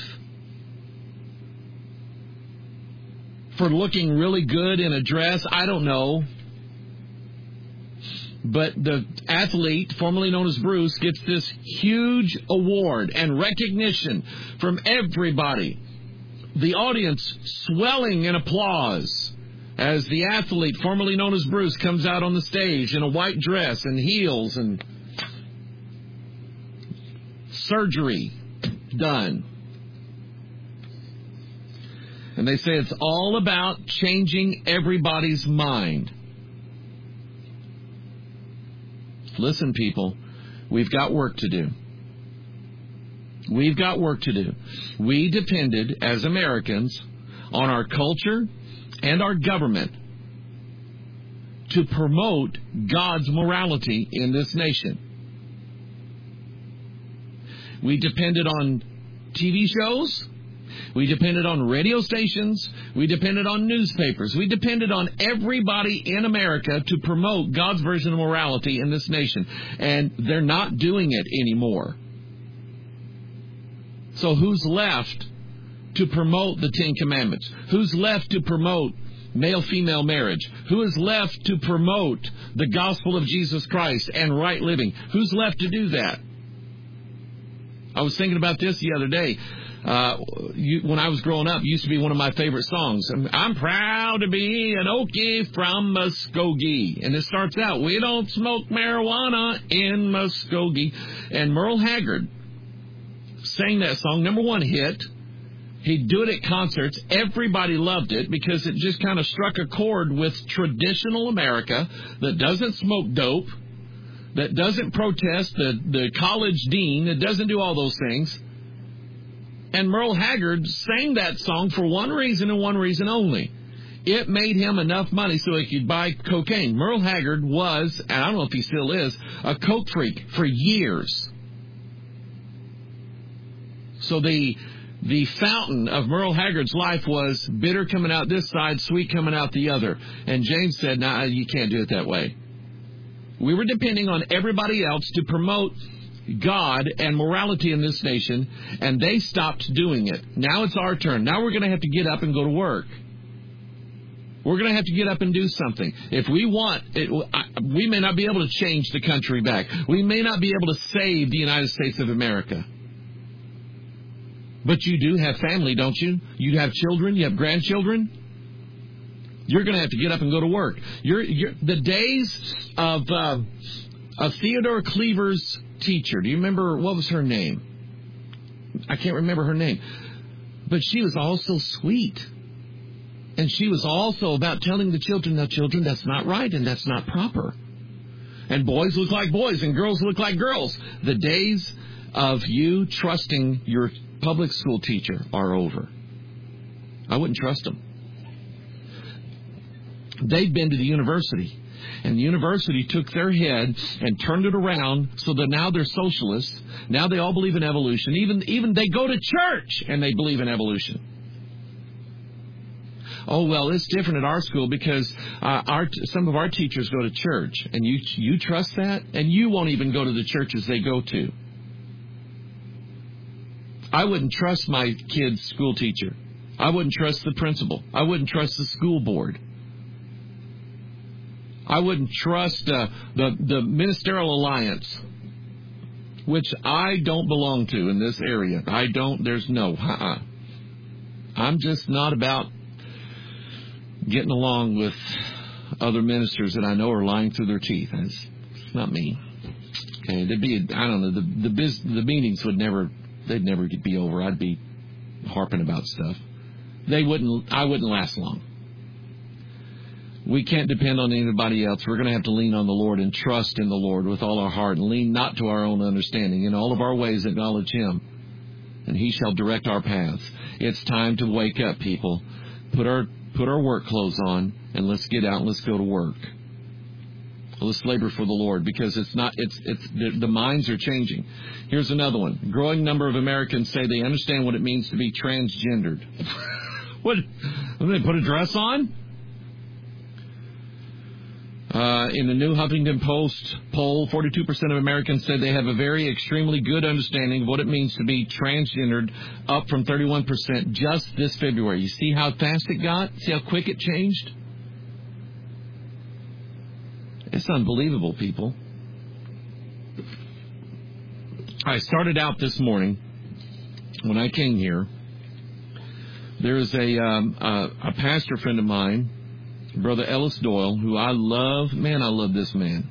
for looking really good in a dress. I don't know. But the athlete, formerly known as Bruce, gets this huge award and recognition from everybody. The audience swelling in applause as the athlete, formerly known as Bruce, comes out on the stage in a white dress and heels and surgery done. And they say it's all about changing everybody's mind. Listen, people, we've got work to do. We've got work to do. We depended, as Americans, on our culture and our government to promote God's morality in this nation. We depended on T V shows. We depended on radio stations. We depended on newspapers. We depended on everybody in America to promote God's version of morality in this nation. And they're not doing it anymore. So who's left to promote the Ten Commandments? Who's left to promote male-female marriage? Who is left to promote the gospel of Jesus Christ and right living? Who's left to do that? I was thinking about this the other day. Uh, you, when I was growing up, it used to be one of my favorite songs. I'm, I'm proud to be an Okie from Muskogee. And it starts out, we don't smoke marijuana in Muskogee. And Merle Haggard sang that song, number one hit. He'd do it at concerts. Everybody loved it because it just kind of struck a chord with traditional America that doesn't smoke dope, that doesn't protest the, the college dean, that doesn't do all those things. And Merle Haggard sang that song for one reason and one reason only. It made him enough money so he could buy cocaine. Merle Haggard was, and I don't know if he still is, a coke freak for years. So the the fountain of Merle Haggard's life was bitter coming out this side, sweet coming out the other. And James said, no, nah, you can't do it that way. We were depending on everybody else to promote God and morality in this nation, and they stopped doing it. Now it's our turn. Now we're going to have to get up and go to work. We're going to have to get up and do something. If we want, it, we may not be able to change the country back. We may not be able to save the United States of America. But you do have family, don't you? You have children, you have grandchildren. You're going to have to get up and go to work. You're, you're, the days of, uh, of Theodore Cleaver's teacher, do you remember, what was her name? I can't remember her name. But she was also sweet. And she was also about telling the children, now children, that's not right and that's not proper. And boys look like boys and girls look like girls. The days of you trusting your public school teacher are over. I wouldn't trust them. They've been to the university, and the university took their head and turned it around so that now they're socialists. Now they all believe in evolution. Even, even they go to church and they believe in evolution. Oh, well, it's different at our school because uh, our some of our teachers go to church, and you you trust that? And you won't even go to the churches they go to. I wouldn't trust my kid's school teacher. I wouldn't trust the principal. I wouldn't trust the school board. I wouldn't trust uh, the, the Ministerial Alliance, which I don't belong to in this area. I don't, there's no, uh-uh. I'm just not about getting along with other ministers that I know are lying through their teeth. It's, it's not me. Okay, there'd be, I don't know, the the, biz, the meetings would never, they'd never be over. I'd be harping about stuff. They wouldn't, I wouldn't last long. We can't depend on anybody else. We're going to have to lean on the Lord and trust in the Lord with all our heart and lean not to our own understanding. In all of our ways, acknowledge Him, and He shall direct our paths. It's time to wake up, people. Put our put our work clothes on, and let's get out and let's go to work. Let's labor for the Lord, because it's not. It's it's the, the minds are changing. Here's another one. A growing number of Americans say they understand what it means to be transgendered. What? Did they put a dress on? Uh, in the new Huffington Post poll, forty-two percent of Americans said they have a very extremely good understanding of what it means to be transgendered, up from thirty-one percent just this February. You see how fast it got? See how quick it changed? It's unbelievable, people. I started out this morning, when I came here, there's a, um, a, a pastor friend of mine, Brother Ellis Doyle, who I love. Man, I love this man.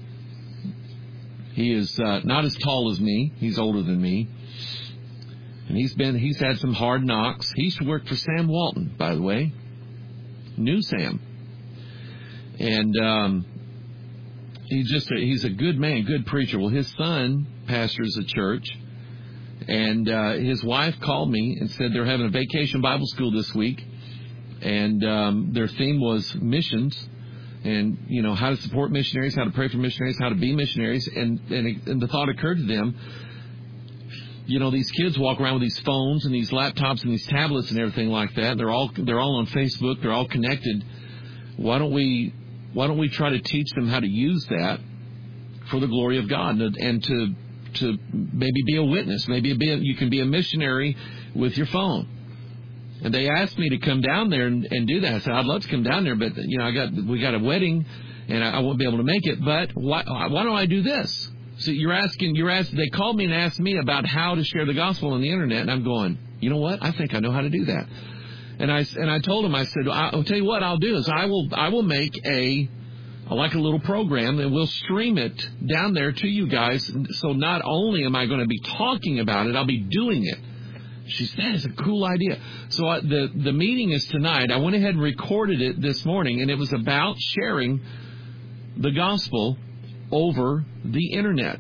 He is uh, not as tall as me. He's older than me. And he's been, he's had some hard knocks. He used to work for Sam Walton, by the way. Knew Sam. And um, he's just a, he's a good man, good preacher. Well, his son pastors a church. And uh, his wife called me and said they're having a vacation Bible school this week. And um, their theme was missions, and you know how to support missionaries, how to pray for missionaries, how to be missionaries. And and, it, and the thought occurred to them, you know, these kids walk around with these phones and these laptops and these tablets and everything like that. They're all they're all on Facebook. They're all connected. Why don't we why don't we try to teach them how to use that for the glory of God, and, and to to maybe be a witness. Maybe be a, you can be a missionary with your phone. And they asked me to come down there and, and do that. I said, I'd love to come down there, but you know, I got we got a wedding, and I, I won't be able to make it. But why why don't I do this? So you're asking, you're asking. They called me and asked me about how to share the gospel on the internet, and I'm going, you know what? I think I know how to do that. And I and I told them, I said, I'll tell you what I'll do is I will I will make a like a little program, and we'll stream it down there to you guys. So not only am I going to be talking about it, I'll be doing it. She said, that is a cool idea. So I, the, the meeting is tonight. I went ahead and recorded it this morning, and it was about sharing the gospel over the internet.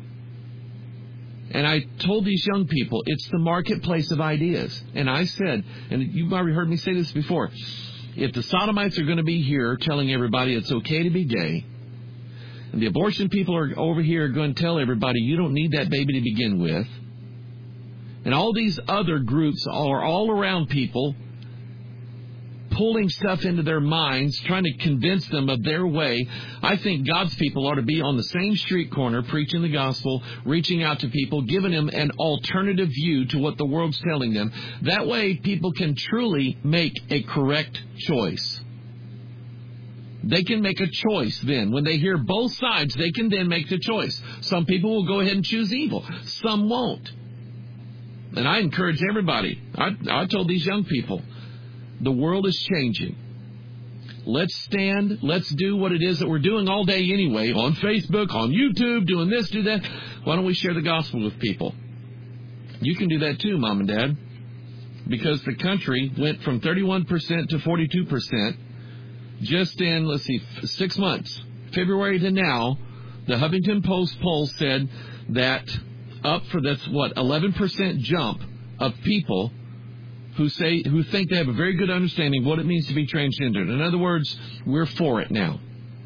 And I told these young people, it's the marketplace of ideas. And I said, and you've already heard me say this before, if the sodomites are going to be here telling everybody it's okay to be gay, and the abortion people are over here going to tell everybody you don't need that baby to begin with, and all these other groups are all around people, pulling stuff into their minds, trying to convince them of their way. I think God's people ought to be on the same street corner, preaching the gospel, reaching out to people, giving them an alternative view to what the world's telling them. That way, people can truly make a correct choice. They can make a choice then. When they hear both sides, they can then make the choice. Some people will go ahead and choose evil. Some won't. And I encourage everybody. I, I told these young people, the world is changing. Let's stand. Let's do what it is that we're doing all day anyway, on Facebook, on YouTube, doing this, do that. Why don't we share the gospel with people? You can do that too, Mom and Dad, because the country went from thirty-one percent to forty-two percent just in, let's see, six months, February to now. The Huffington Post poll said that up for this, what, eleven percent jump of people who say who think they have a very good understanding of what it means to be transgendered. In other words, we're for it now.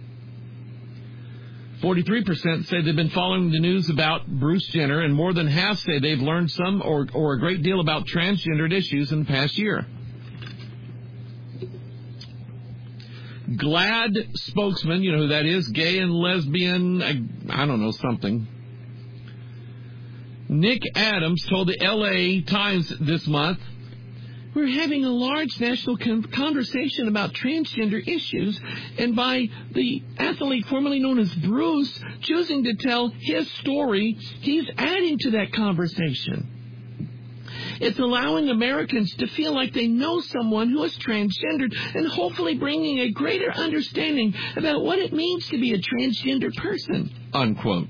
forty-three percent say they've been following the news about Bruce Jenner, and more than half say they've learned some or, or a great deal about transgendered issues in the past year. GLAAD spokesman, you know who that is, gay and lesbian, I, I don't know, something. Nick Adams told the L A Times this month, "We're having a large national con- conversation about transgender issues, and by the athlete formerly known as Bruce choosing to tell his story, he's adding to that conversation. It's allowing Americans to feel like they know someone who is transgendered and hopefully bringing a greater understanding about what it means to be a transgender person," unquote.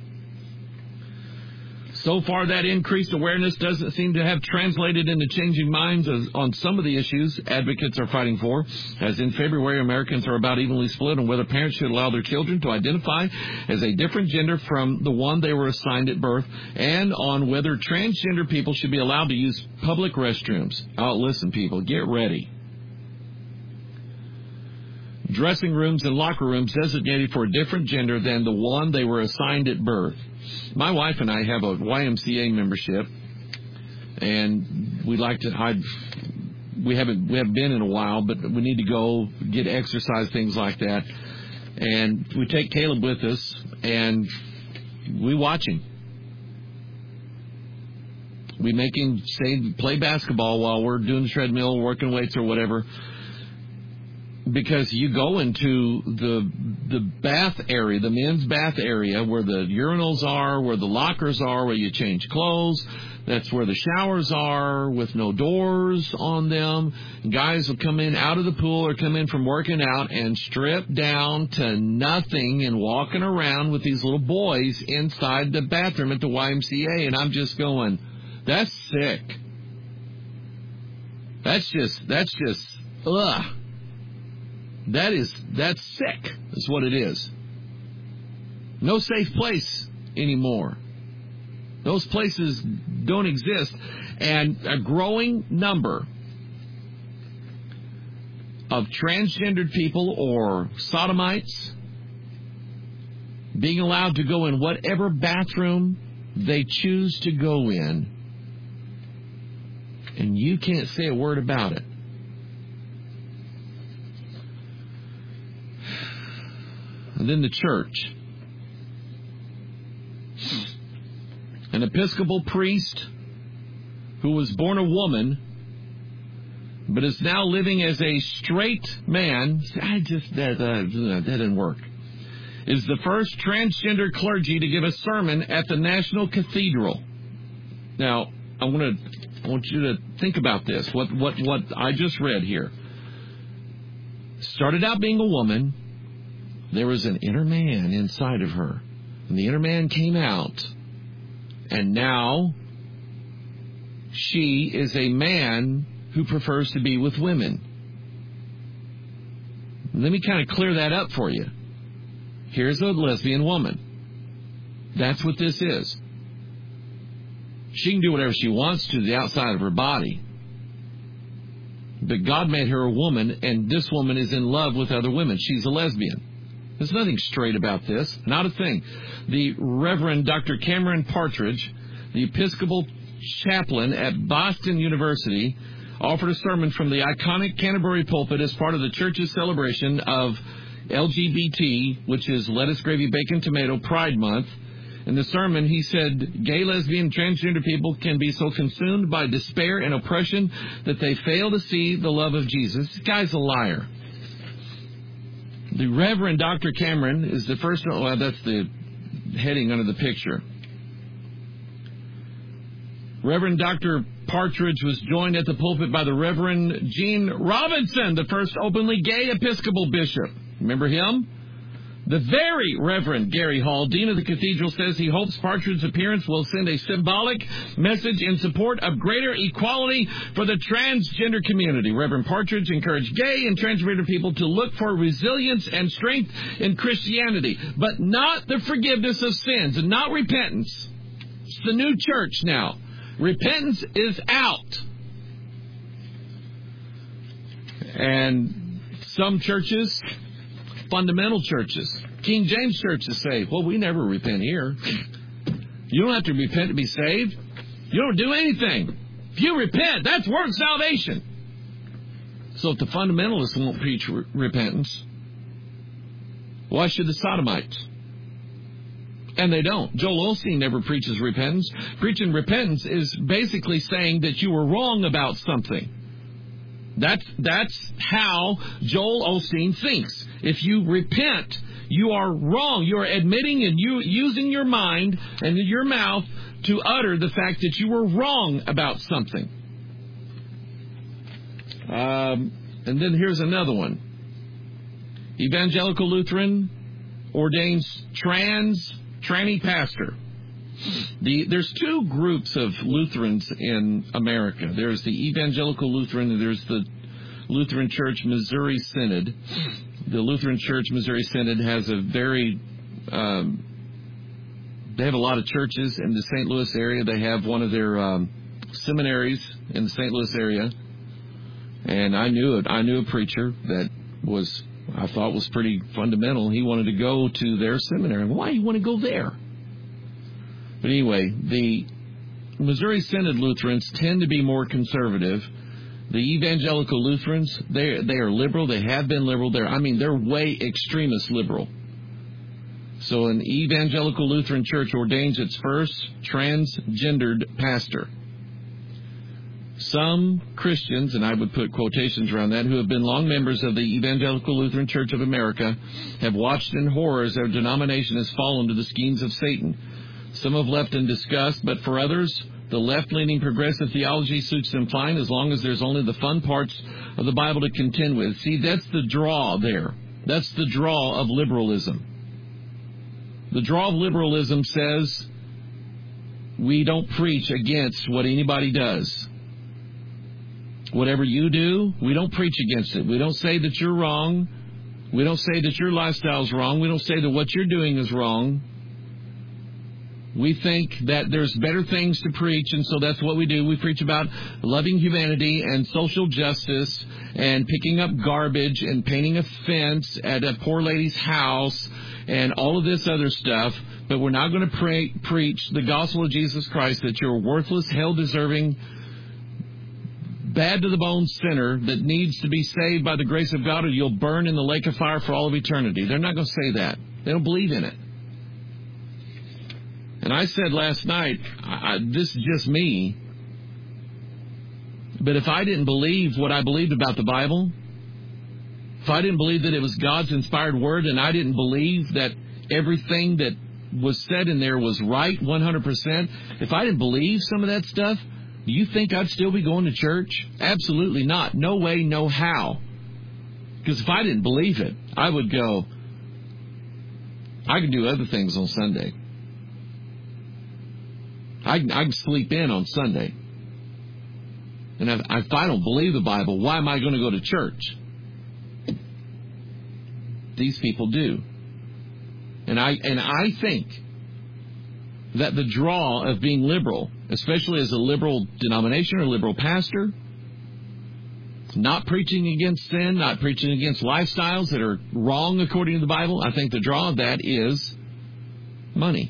So far, that increased awareness doesn't seem to have translated into changing minds as, on some of the issues advocates are fighting for. As in February, Americans are about evenly split on whether parents should allow their children to identify as a different gender from the one they were assigned at birth, and on whether transgender people should be allowed to use public restrooms. Oh, listen, people, get ready. Dressing rooms and locker rooms designated for a different gender than the one they were assigned at birth. My wife and I have a Y M C A membership, and we like to. I, we haven't we haven't been in a while, but we need to go get exercise, things like that. And we take Caleb with us, and we watch him. We make him stay play basketball while we're doing the treadmill, working weights, or whatever. Because you go into the the bath area, the men's bath area, where the urinals are, where the lockers are, where you change clothes. That's where the showers are, with no doors on them. Guys will come in out of the pool or come in from working out and strip down to nothing and walking around with these little boys inside the bathroom at the Y M C A. And I'm just going, that's sick. That's just, that's just, ugh. That is, that's sick, is what it is. No safe place anymore. Those places don't exist. And a growing number of transgendered people or sodomites being allowed to go in whatever bathroom they choose to go in. And you can't say a word about it. And then the church. An Episcopal priest who was born a woman but is now living as a straight man. I just, that, uh, that didn't work. Is the first transgender clergy to give a sermon at the National Cathedral. Now, I want to, I want you to think about this. What, what, what I just read here. Started out being a woman. There was an inner man inside of her. And the inner man came out. And now she is a man who prefers to be with women. Let me kind of clear that up for you. Here's a lesbian woman. That's what this is. She can do whatever she wants to the outside of her body. But God made her a woman, and this woman is in love with other women. She's a lesbian. There's nothing straight about this. Not a thing. The Reverend Doctor Cameron Partridge, the Episcopal chaplain at Boston University, offered a sermon from the iconic Canterbury pulpit as part of the church's celebration of L G B T, which is Lettuce, Gravy, Bacon, Tomato Pride Month. In the sermon, he said, gay, lesbian, transgender people can be so consumed by despair and oppression that they fail to see the love of Jesus. This guy's a liar. The Reverend Doctor Cameron is the first, well, that's the heading under the picture. Reverend Doctor Partridge was joined at the pulpit by the Reverend Gene Robinson, the first openly gay Episcopal bishop. Remember him? The very Reverend Gary Hall, Dean of the Cathedral, says he hopes Partridge's appearance will send a symbolic message in support of greater equality for the transgender community. Reverend Partridge encouraged gay and transgender people to look for resilience and strength in Christianity, but not the forgiveness of sins and not repentance. It's the new church now. Repentance is out. And some churches, fundamental churches, King James churches say, well, we never repent here. You don't have to repent to be saved. You don't do anything. If you repent, that's work salvation. So if the fundamentalists won't preach re- repentance, why should the sodomites? And they don't. Joel Osteen never preaches repentance. Preaching repentance is basically saying that you were wrong about something. That's that's how Joel Osteen thinks. If you repent, you are wrong. You are admitting and you using your mind and your mouth to utter the fact that you were wrong about something. Um, and then here's another one. Evangelical Lutheran ordains trans tranny pastor. The, there's two groups of Lutherans in America. There's the Evangelical Lutheran and there's the Lutheran Church Missouri Synod. The Lutheran Church Missouri Synod has a very, um, they have a lot of churches in the Saint Louis area. They have one of their um, seminaries in the Saint Louis area. And I knew it. I knew a preacher that was, I thought was pretty fundamental. He wanted to go to their seminary. Why do you want to go there? But anyway, the Missouri Synod Lutherans tend to be more conservative. The Evangelical Lutherans, they they are liberal. They have been liberal. They're, I mean, they're way extremist liberal. So an Evangelical Lutheran church ordains its first transgendered pastor. Some Christians, and I would put quotations around that, who have been long members of the Evangelical Lutheran Church of America, have watched in horror as their denomination has fallen to the schemes of Satan. Some have left in disgust, but for others, the left-leaning progressive theology suits them fine as long as there's only the fun parts of the Bible to contend with. See, that's the draw there. That's the draw of liberalism. The draw of liberalism says we don't preach against what anybody does. Whatever you do, we don't preach against it. We don't say that you're wrong. We don't say that your lifestyle's wrong. We don't say that what you're doing is wrong. We think that there's better things to preach, and so that's what we do. We preach about loving humanity and social justice and picking up garbage and painting a fence at a poor lady's house and all of this other stuff. But we're not going to pre- preach the gospel of Jesus Christ, that you're a worthless, hell-deserving, bad-to-the-bone sinner that needs to be saved by the grace of God, or you'll burn in the lake of fire for all of eternity. They're not going to say that. They don't believe in it. And I said last night, I, this is just me, but if I didn't believe what I believed about the Bible, if I didn't believe that it was God's inspired word, and I didn't believe that everything that was said in there was right one hundred percent, if I didn't believe some of that stuff, do you think I'd still be going to church? Absolutely not. No way, no how. Because if I didn't believe it, I would go, I can do other things on Sunday. I can, I can sleep in on Sunday. And if, if I don't believe the Bible, why am I going to go to church? These people do. And I and I think that the draw of being liberal, especially as a liberal denomination or liberal pastor, not preaching against sin, not preaching against lifestyles that are wrong according to the Bible, I think the draw of that is money.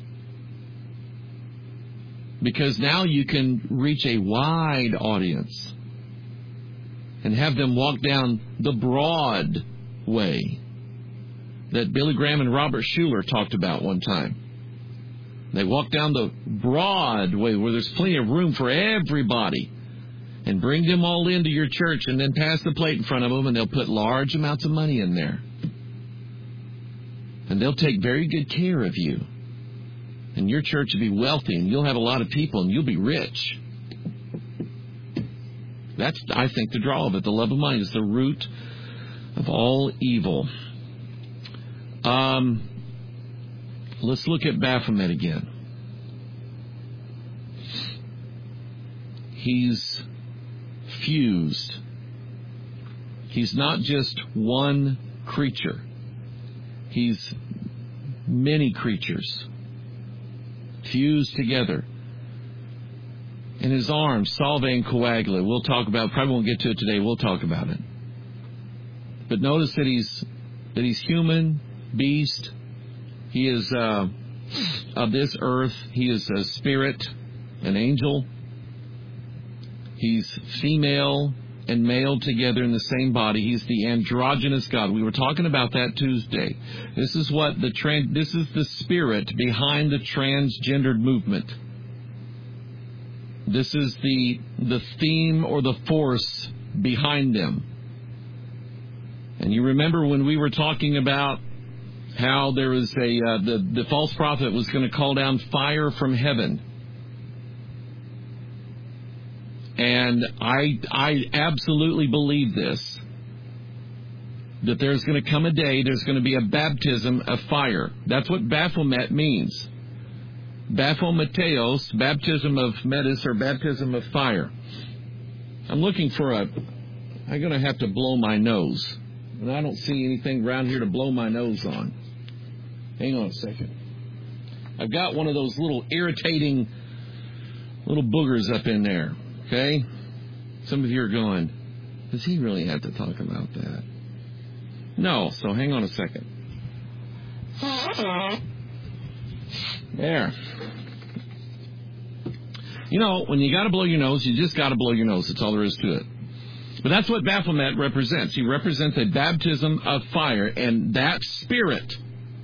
Because now you can reach a wide audience and have them walk down the broad way that Billy Graham and Robert Schuller talked about one time. They walk down the broad way where there's plenty of room for everybody and bring them all into your church and then pass the plate in front of them, and they'll put large amounts of money in there. And they'll take very good care of you. And your church will be wealthy, and you'll have a lot of people, and you'll be rich. That's, I think, the draw of it. The love of money is the root of all evil. Um, let's look at Baphomet again. He's fused. He's not just one creature. He's many creatures fused together. In his arms, Salve and Coagula. We'll talk about, probably won't get to it today, we'll talk about it. But notice that he's that he's human, beast. He is uh, of this earth. He is a spirit, an angel. He's female and male together in the same body. He's the androgynous God. We were talking about that Tuesday. This is what the trans, this is the spirit behind the transgendered movement. This is the the theme or the force behind them. And you remember when we were talking about how there was a uh, the the false prophet was going to call down fire from heaven. And I I absolutely believe this, that there's going to come a day, there's going to be a baptism of fire. That's what Baphomet means. Baphometeos, baptism of metis, or baptism of fire. I'm looking for a, I'm going to have to blow my nose. And I don't see anything around here to blow my nose on. Hang on a second. I've got one of those little irritating little boogers up in there. Okay? Some of you are going, does he really have to talk about that? No, so hang on a second. There. You know, when you got to blow your nose, you just got to blow your nose. That's all there is to it. But that's what Baphomet represents. He represents a baptism of fire. And that spirit,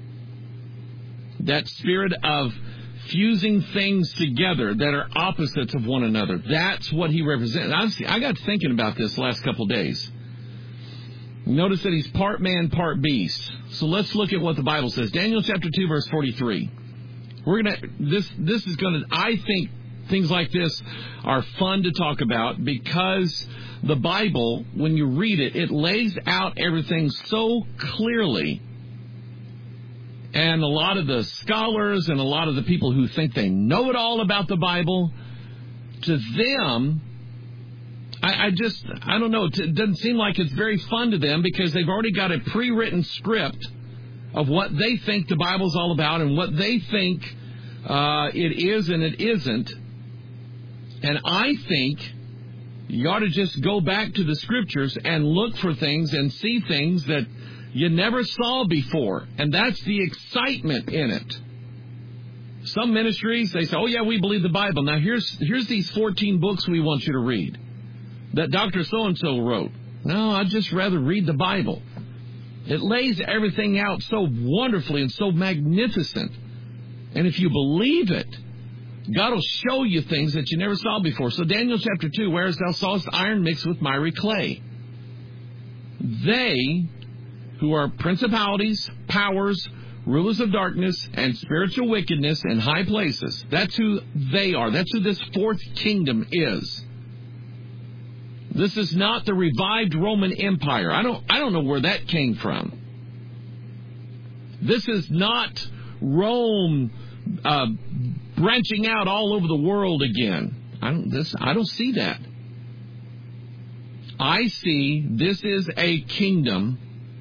that spirit of fusing things together that are opposites of one another, that's what he represents. I got thinking about this last couple of days. Notice that he's part man, part beast. So let's look at what the Bible says. Daniel chapter two, verse forty-three. We're gonna this this is gonna I think things like this are fun to talk about because the Bible, when you read it, it lays out everything so clearly. And a lot of the scholars and a lot of the people who think they know it all about the Bible, to them, I, I just, I don't know, it doesn't seem like it's very fun to them because they've already got a pre-written script of what they think the Bible's all about and what they think uh, it is and it isn't. And I think you ought to just go back to the Scriptures and look for things and see things that you never saw before. And that's the excitement in it. Some ministries, they say, oh, yeah, we believe the Bible. Now, here's here's these fourteen books we want you to read that Doctor So-and-so wrote. No, I'd just rather read the Bible. It lays everything out so wonderfully and so magnificent. And if you believe it, God will show you things that you never saw before. So Daniel chapter two, whereas thou sawest iron mixed with miry clay. They who are principalities, powers, rulers of darkness, and spiritual wickedness in high places. That's who they are. That's who this fourth kingdom is. This is not the revived Roman Empire. I don't I don't know where that came from. This is not Rome uh, branching out all over the world again. I don't this I don't see that. I see this is a kingdom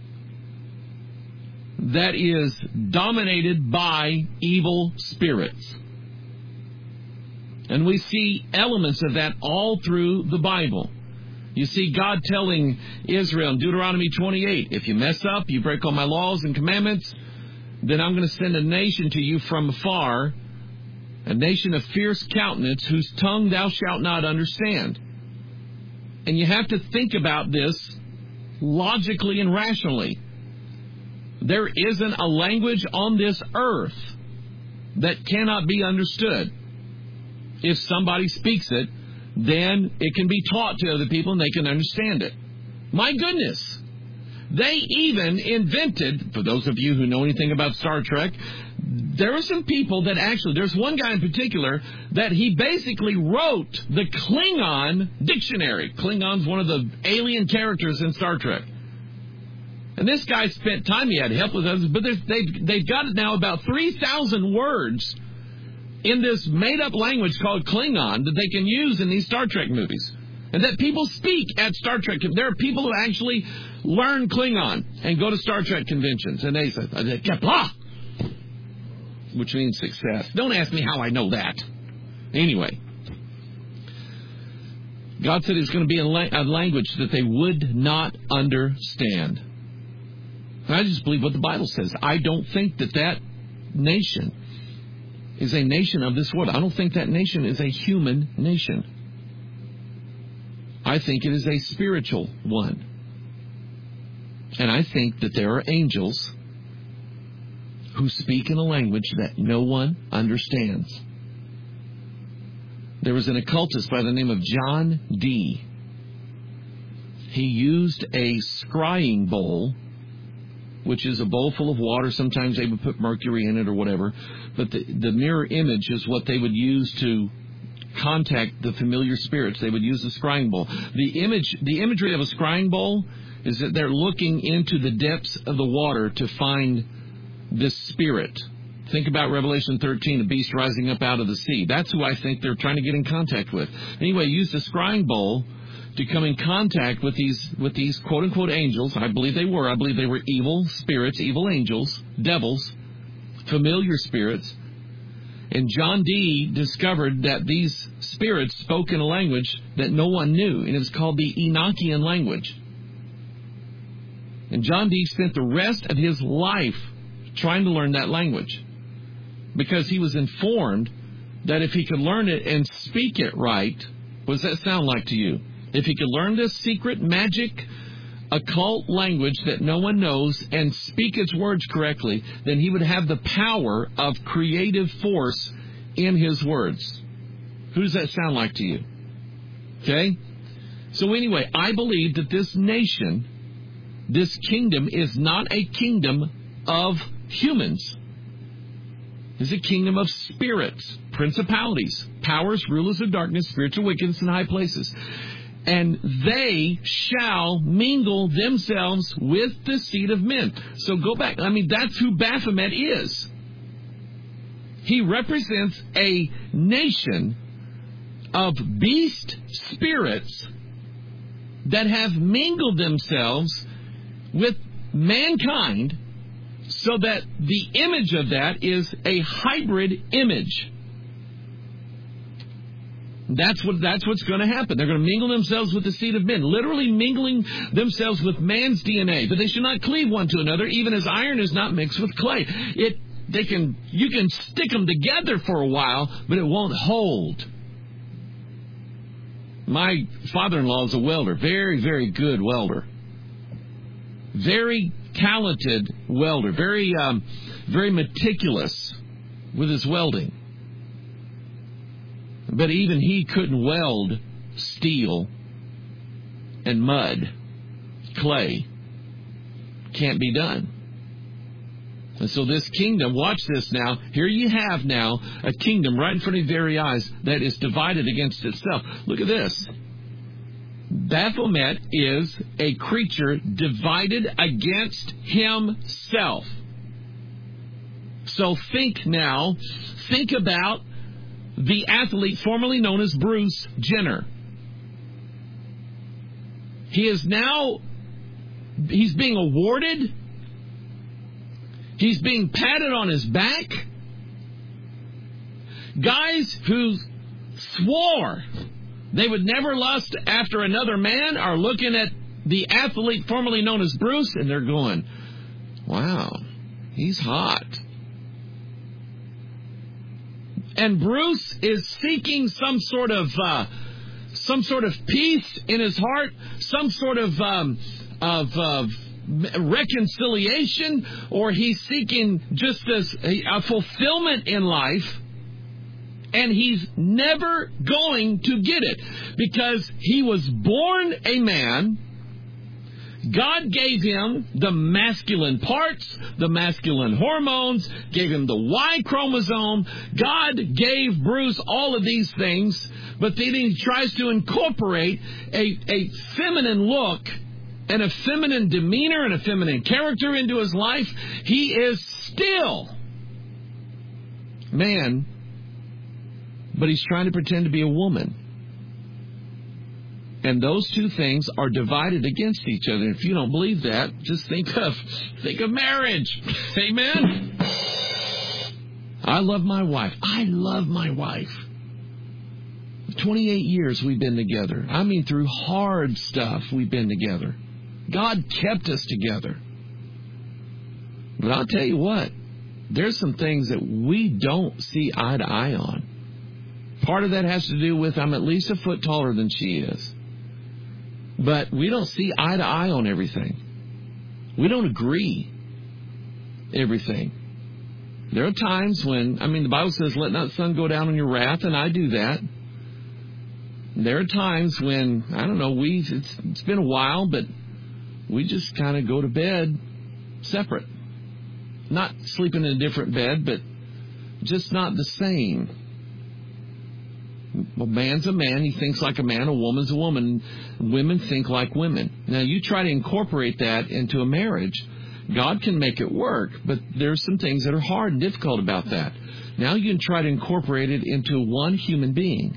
that is dominated by evil spirits. And we see elements of that all through the Bible. You see God telling Israel in Deuteronomy twenty-eight, if you mess up, you break all my laws and commandments, then I'm going to send a nation to you from afar, a nation of fierce countenance, whose tongue thou shalt not understand. And you have to think about this logically and rationally. There isn't a language on this earth that cannot be understood. If somebody speaks it, then it can be taught to other people and they can understand it. My goodness. They even invented, for those of you who know anything about Star Trek, there are some people that actually, there's one guy in particular that he basically wrote the Klingon dictionary. Klingon's one of the alien characters in Star Trek. And this guy spent time, he had help with us, but they've, they've got it now about three thousand words in this made-up language called Klingon that they can use in these Star Trek movies. And that people speak at Star Trek. There are people who actually learn Klingon and go to Star Trek conventions. And they say, Kepla, which means success. Don't ask me how I know that. Anyway, God said it's going to be a, la- a language that they would not understand. And I just believe what the Bible says. I don't think that that nation is a nation of this world. I don't think that nation is a human nation. I think it is a spiritual one. And I think that there are angels who speak in a language that no one understands. There was an occultist by the name of John Dee. He used a scrying bowl, which is a bowl full of water. Sometimes they would put mercury in it or whatever. But the, the mirror image is what they would use to contact the familiar spirits. They would use the scrying bowl. The image, the imagery of a scrying bowl is that they're looking into the depths of the water to find this spirit. Think about Revelation thirteen, the beast rising up out of the sea. That's who I think they're trying to get in contact with. Anyway, use the scrying bowl to come in contact with these with these quote-unquote angels. I believe they were. I believe they were evil spirits, evil angels, devils, familiar spirits. And John Dee discovered that these spirits spoke in a language that no one knew, and it was called the Enochian language. And John Dee spent the rest of his life trying to learn that language because he was informed that if he could learn it and speak it right, what does that sound like to you? If he could learn this secret, magic, occult language that no one knows and speak its words correctly, then he would have the power of creative force in his words. Who does that sound like to you? Okay? So anyway, I believe that this nation, this kingdom, is not a kingdom of humans. It's a kingdom of spirits, principalities, powers, rulers of darkness, spiritual wickedness in high places. And they shall mingle themselves with the seed of men. So go back. I mean, that's who Baphomet is. He represents a nation of beast spirits that have mingled themselves with mankind so that the image of that is a hybrid image. That's what that's what's going to happen. They're going to mingle themselves with the seed of men, literally mingling themselves with man's D N A. But they should not cleave one to another, even as iron is not mixed with clay. It they can you can stick them together for a while, but it won't hold. My father-in-law is a welder, very, very good welder, very talented welder, very, um, very meticulous with his welding. But even he couldn't weld steel and mud, clay. Can't be done. And so this kingdom, watch this now. Here you have now a kingdom right in front of your very eyes that is divided against itself. Look at this. Baphomet is a creature divided against himself. So think now, think about the athlete formerly known as Bruce Jenner. He is now, he's being awarded, he's being patted on his back. Guys who swore they would never lust after another man are looking at the athlete formerly known as Bruce, and they're going, wow, he's hot. And Bruce is seeking some sort of uh, some sort of peace in his heart, some sort of um, of uh, reconciliation, or he's seeking just this a fulfillment in life, and he's never going to get it because he was born a man. God gave him the masculine parts, the masculine hormones, gave him the Y chromosome. God gave Bruce all of these things, but then he tries to incorporate a, a feminine look and a feminine demeanor and a feminine character into his life. He is still man, but he's trying to pretend to be a woman. And those two things are divided against each other. If you don't believe that, just think of think of marriage. Amen? I love my wife. I love my wife. twenty-eight years we've been together. I mean, through hard stuff we've been together. God kept us together. But I'll tell you what, there's some things that we don't see eye to eye on. Part of that has to do with I'm at least a foot taller than she is. But we don't see eye to eye on everything. We don't agree everything. There are times when, I mean, the Bible says, let not the sun go down on your wrath, and I do that. There are times when, I don't know, we it's, it's been a while, but we just kind of go to bed separate. Not sleeping in a different bed, but just not the same. A man's a man. He thinks like a man. A woman's a woman. Women think like women. Now, you try to incorporate that into a marriage. God can make it work, but there's some things that are hard and difficult about that. Now you can try to incorporate it into one human being.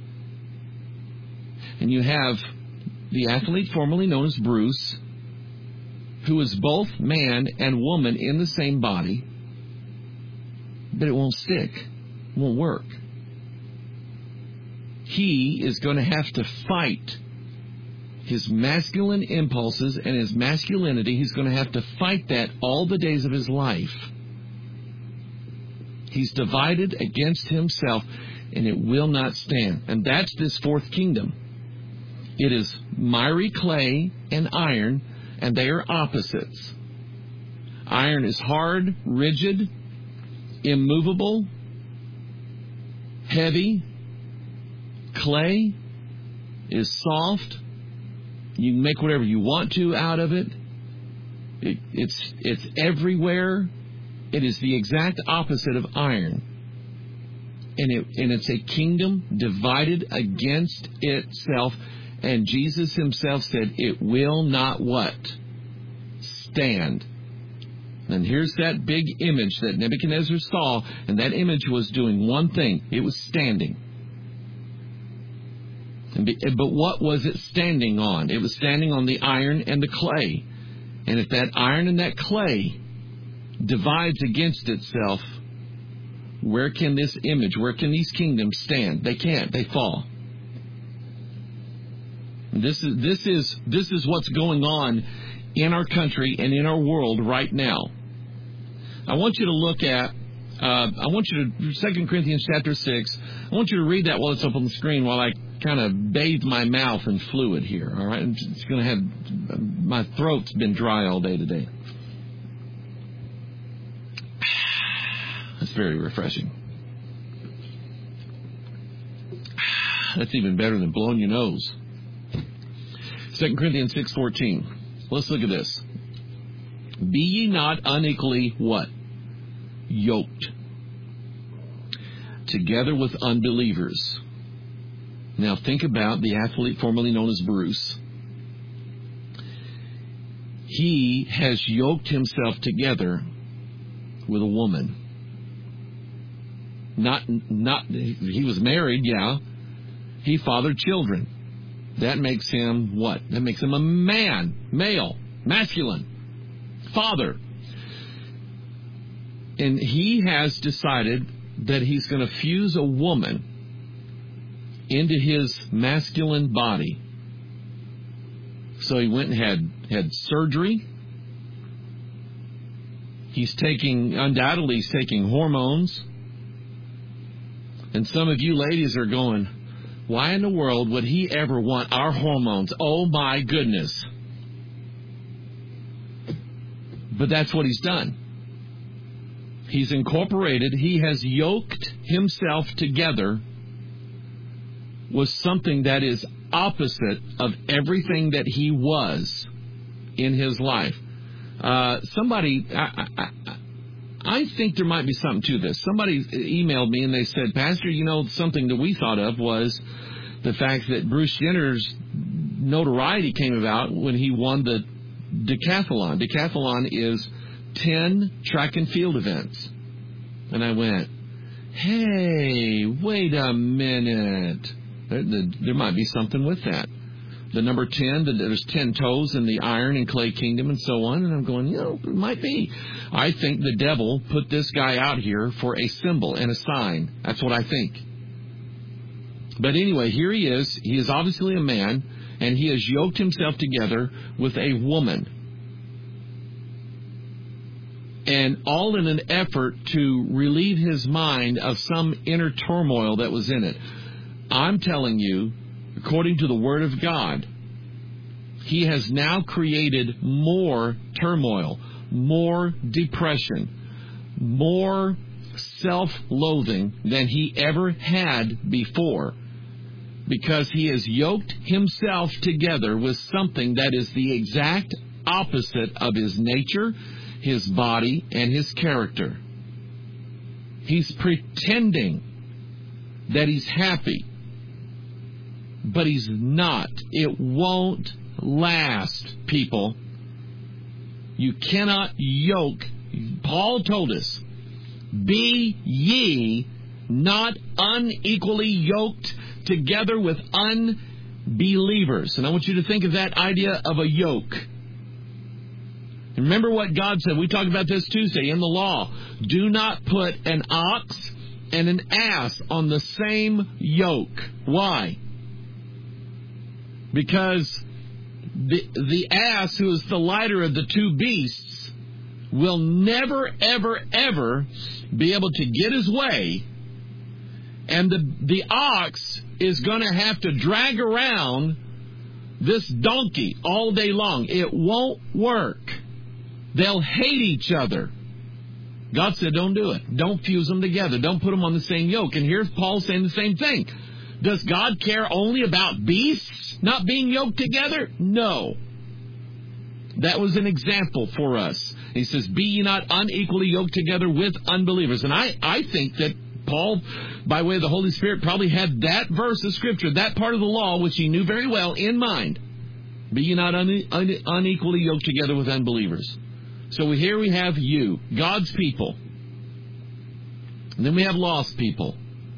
And you have the athlete formerly known as Bruce, who is both man and woman in the same body, but it won't stick. It won't work. He is going to have to fight his masculine impulses and his masculinity. He's going to have to fight that all the days of his life. He's divided against himself, and it will not stand. And that's this fourth kingdom. It is miry clay and iron, and they are opposites. Iron is hard, rigid, immovable, heavy. Clay is soft. You can make whatever you want to out of it. it it's it's everywhere. It is the exact opposite of iron. And it and it's a kingdom divided against itself. And Jesus himself said, it will not what? Stand. And here's that big image that Nebuchadnezzar saw, and that image was doing one thing. It was standing. But what was it standing on? It was standing on the iron and the clay. And if that iron and that clay divides against itself, where can this image, where can these kingdoms stand? They can't. They fall. This is this is this is what's going on in our country and in our world right now. I want you to look at. Uh, I want you to Second Corinthians chapter six. I want you to read that while it's up on the screen while I kind of bathe my mouth in fluid here. All right, it's going to have my throat's been dry all day today. That's very refreshing. That's even better than blowing your nose. Second Corinthians six fourteen. Let's look at this. Be ye not unequally what? Yoked together with unbelievers. Now think about the athlete formerly known as Bruce. He has yoked himself together with a woman. Not, not, he was married, yeah. He fathered children. That makes him what? That makes him a man, male, masculine, father. And he has decided that he's going to fuse a woman into his masculine body. So he went and had, had surgery. He's taking, undoubtedly, he's taking hormones. And some of you ladies are going, why in the world would he ever want our hormones? Oh, my goodness. But that's what he's done. He's incorporated, he has yoked himself together with something that is opposite of everything that he was in his life. Uh, somebody, I, I, I think there might be something to this. Somebody emailed me and they said, Pastor, you know, something that we thought of was the fact that Bruce Jenner's notoriety came about when he won the decathlon. Decathlon is ten track and field events. And I went, hey, wait a minute. There, there, there might be something with that. The number ten, the, there's ten toes in the iron and clay kingdom and so on. And I'm going, you know, it might be. I think the devil put this guy out here for a symbol and a sign. That's what I think. But anyway, here he is. He is obviously a man, and he has yoked himself together with a woman. And all in an effort to relieve his mind of some inner turmoil that was in it. I'm telling you, according to the Word of God, he has now created more turmoil, more depression, more self-loathing than he ever had before, because he has yoked himself together with something that is the exact opposite of his nature, his body, and his character. He's pretending that he's happy, but he's not. It won't last, people. You cannot yoke. Paul told us, be ye not unequally yoked together with unbelievers. And I want you to think of that idea of a yoke. Remember what God said. We talked about this Tuesday in the law. Do not put an ox and an ass on the same yoke. Why? Because the, the ass, who is the lighter of the two beasts, will never, ever, ever be able to get his way. And the, the ox is going to have to drag around this donkey all day long. It won't work. They'll hate each other. God said, don't do it. Don't fuse them together. Don't put them on the same yoke. And here's Paul saying the same thing. Does God care only about beasts not being yoked together? No. That was an example for us. He says, be ye not unequally yoked together with unbelievers. And I, I think that Paul, by way of the Holy Spirit, probably had that verse of Scripture, that part of the law, which he knew very well, in mind. Be ye not une, une, unequally yoked together with unbelievers. So here we have you, God's people. And then we have lost people.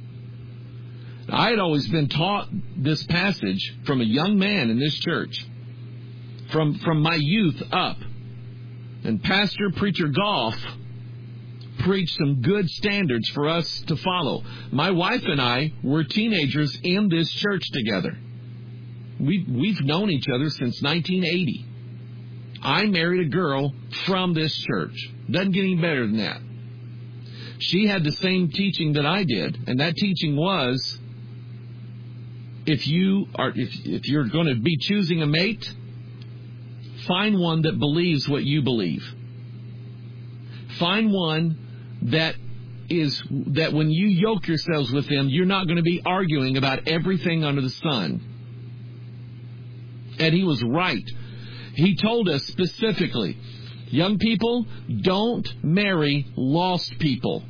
I had always been taught this passage from a young man in this church, from, from my youth up. And Pastor Preacher Goff preached some good standards for us to follow. My wife and I were teenagers in this church together. We, we've known each other since nineteen eighty. I married a girl from this church. Doesn't get any better than that. She had the same teaching that I did, and that teaching was, if you are, if if you're going to be choosing a mate, find one that believes what you believe. Find one that is that when you yoke yourselves with them, you're not going to be arguing about everything under the sun. And he was right. He told us specifically, young people, don't marry lost people.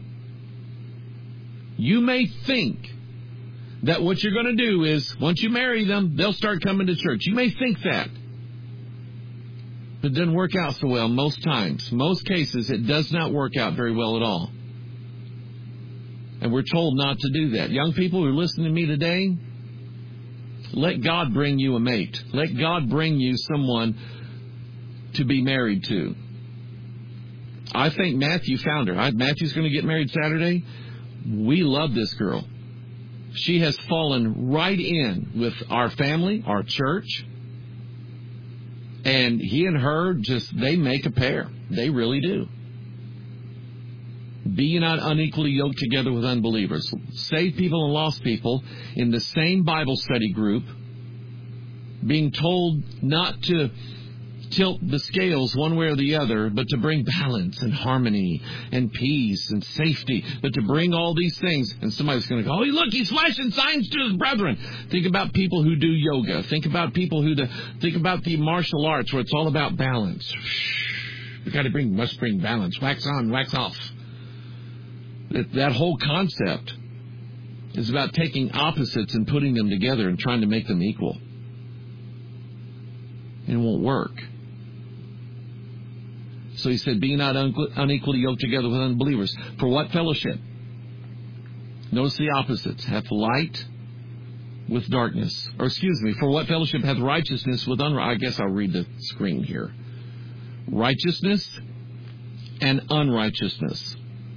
You may think that what you're going to do is, once you marry them, they'll start coming to church. You may think that. But it doesn't work out so well most times. Most cases, it does not work out very well at all. And we're told not to do that. Young people who are listening to me today, let God bring you a mate. Let God bring you someone to be married to. I think Matthew found her. I, Matthew's going to get married Saturday. We love this girl. She has fallen right in with our family, our church. And he and her, just, they make a pair. They really do. Be ye not unequally yoked together with unbelievers. Saved people and lost people in the same Bible study group, being told not to tilt the scales one way or the other, but to bring balance and harmony and peace and safety, but to bring all these things. And somebody's going to go, oh, look, he's flashing signs to his brethren. Think about people who do yoga. Think about people who do, think about the martial arts where it's all about balance. We got to bring, must bring balance. Wax on, wax off. That, that whole concept is about taking opposites and putting them together and trying to make them equal. And it won't work. So he said, be not unequally yoked together with unbelievers. For what fellowship? Notice the opposites. Hath light with darkness. Or excuse me, for what fellowship hath righteousness with unrighteousness? I guess I'll read the screen here. Righteousness and unrighteousness.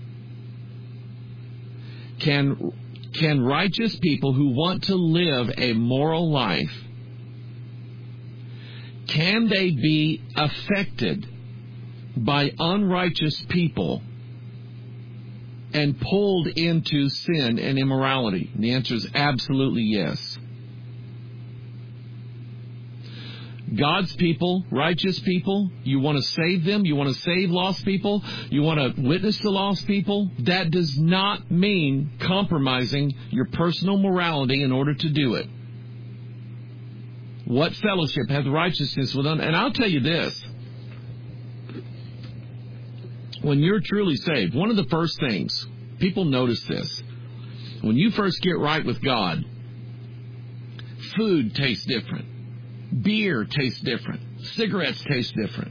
Can, can righteous people who want to live a moral life, can they be affected by unrighteous people and pulled into sin and immorality? And the answer is absolutely yes. God's people, righteous people, you want to save them, you want to save lost people, you want to witness to lost people, that does not mean compromising your personal morality in order to do it. What fellowship hath righteousness with un- And I'll tell you this. When you're truly saved, one of the first things, people notice this, when you first get right with God, food tastes different. Beer tastes different. Cigarettes taste different.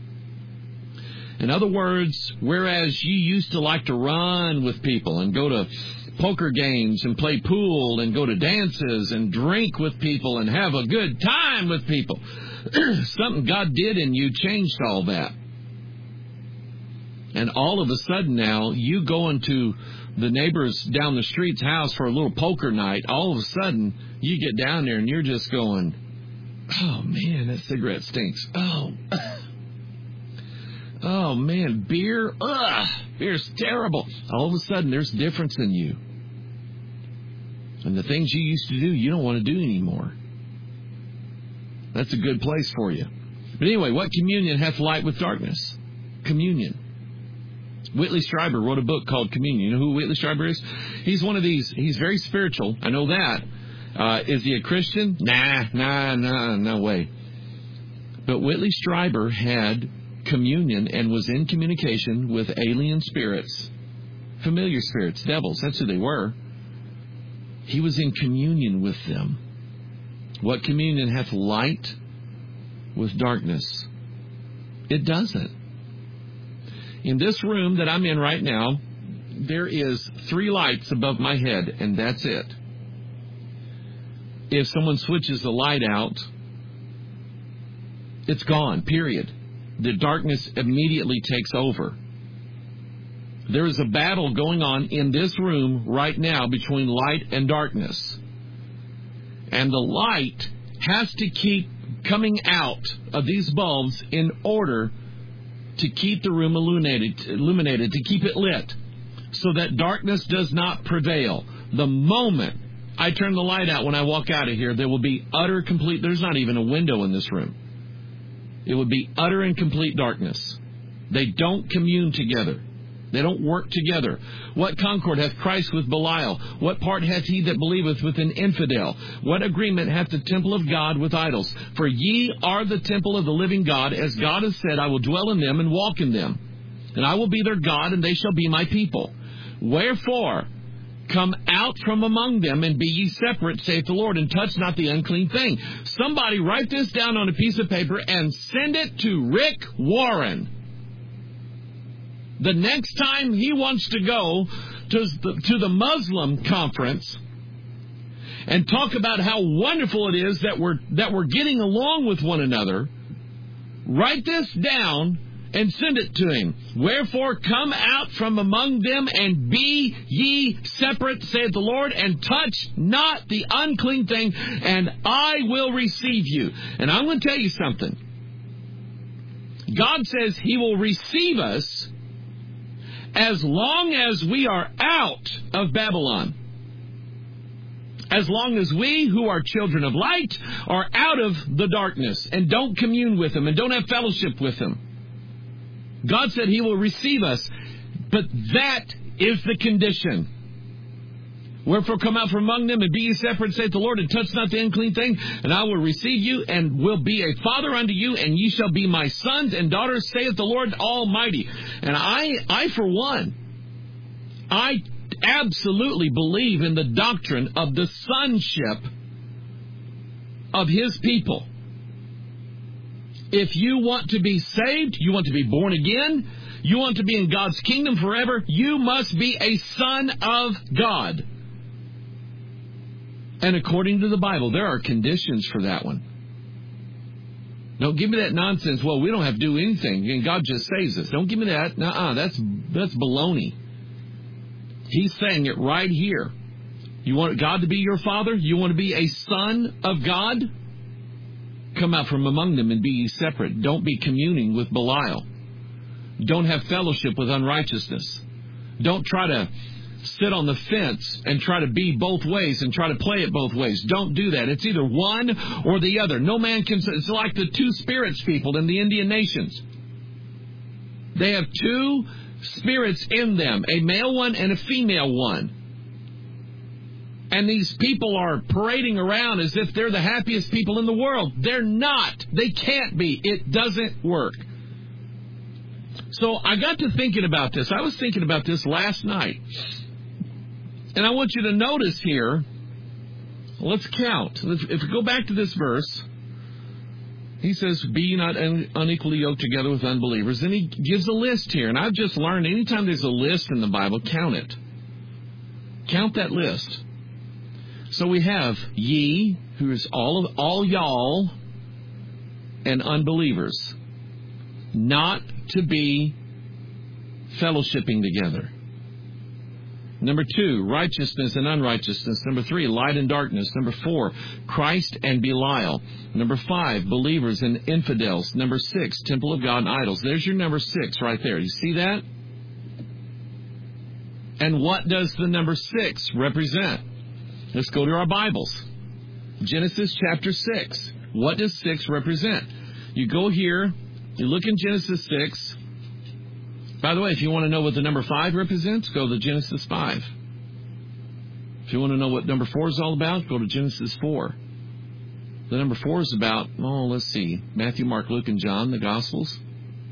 In other words, whereas you used to like to run with people and go to poker games and play pool and go to dances and drink with people and have a good time with people, something God did in you changed all that. And all of a sudden now, you go into the neighbor's down the street's house for a little poker night, all of a sudden, you get down there and you're just going, oh, man, that cigarette stinks. Oh, oh man, beer, ugh, beer's terrible. All of a sudden, there's difference in you. And the things you used to do, you don't want to do anymore. That's a good place for you. But anyway, what communion hath light with darkness? Communion. Whitley Strieber wrote a book called Communion. You know who Whitley Strieber is? He's one of these, he's very spiritual. I know that. Uh, is he a Christian? Nah, nah, nah, no way. But Whitley Strieber had communion and was in communication with alien spirits, familiar spirits, devils. That's who they were. He was in communion with them. What communion hath light with darkness? It doesn't. In this room that I'm in right now, there is three lights above my head, and that's it. If someone switches the light out, it's gone, period. The darkness immediately takes over. There is a battle going on in this room right now between light and darkness. And the light has to keep coming out of these bulbs in order to keep the room illuminated, illuminated, to keep it lit, so that darkness does not prevail. The moment I turn the light out when I walk out of here, there will be utter, complete, there's not even a window in this room. It would be utter and complete darkness. They don't commune together. They don't work together. What concord hath Christ with Belial? What part hath he that believeth with an infidel? What agreement hath the temple of God with idols? For ye are the temple of the living God, as God has said, I will dwell in them and walk in them. And I will be their God, and they shall be my people. Wherefore, come out from among them, and be ye separate, saith the Lord, and touch not the unclean thing. Somebody write this down on a piece of paper and send it to Rick Warren. The next time he wants to go to the, to the Muslim conference and talk about how wonderful it is that we're that we're getting along with one another, write this down and send it to him. Wherefore come out from among them and be ye separate, saith the Lord, and touch not the unclean thing, and I will receive you. And I'm going to tell you something. God says he will receive us as long as we are out of Babylon. as long as we who are children of light are out of the darkness and don't commune with Him and don't have fellowship with Him. God said He will receive us, but that is the condition. Wherefore come out from among them and be ye separate, saith the Lord, and touch not the unclean thing, and I will receive you and will be a father unto you, and ye shall be my sons and daughters, saith the Lord Almighty. And I, I for one, I absolutely believe in the doctrine of the sonship of His people. If you want to be saved, you want to be born again, you want to be in God's kingdom forever, you must be a son of God. And according to the Bible, there are conditions for that one. Don't give me that nonsense, well, we don't have to do anything, and God just saves us. Don't give me that. Nuh-uh, that's, that's baloney. He's saying it right here. You want God to be your father? You want to be a son of God? Come out from among them and be ye separate. Don't be communing with Belial. Don't have fellowship with unrighteousness. Don't try to sit on the fence and try to be both ways and try to play it both ways. Don't do that. It's either one or the other. No man can. It's like the two spirits people in the Indian nations. They have two spirits in them, a male one and a female one. And these people are parading around as if they're the happiest people in the world. They're not. They can't be. It doesn't work. So I got to thinking about this. I was thinking about this last night. And I want you to notice here, let's count. Let's, if we go back to this verse, he says, be ye not un- unequally yoked together with unbelievers. Then he gives a list here. And I've just learned anytime there's a list in the Bible, count it. Count that list. So we have ye, who is all of all y'all, and unbelievers. Not to be fellowshipping together. Number two, righteousness and unrighteousness. Number three, light and darkness. Number four, Christ and Belial. Number five, believers and infidels. Number six, temple of God and idols. There's your number six right there. You see that? And what does the number six represent? Let's go to our Bibles. Genesis chapter six. What does six represent? You go here, you look in Genesis six. By the way, if you want to know what the number five represents, go to Genesis five. If you want to know what number four is all about, go to Genesis four. The number four is about, oh, let's see, Matthew, Mark, Luke, and John, the Gospels.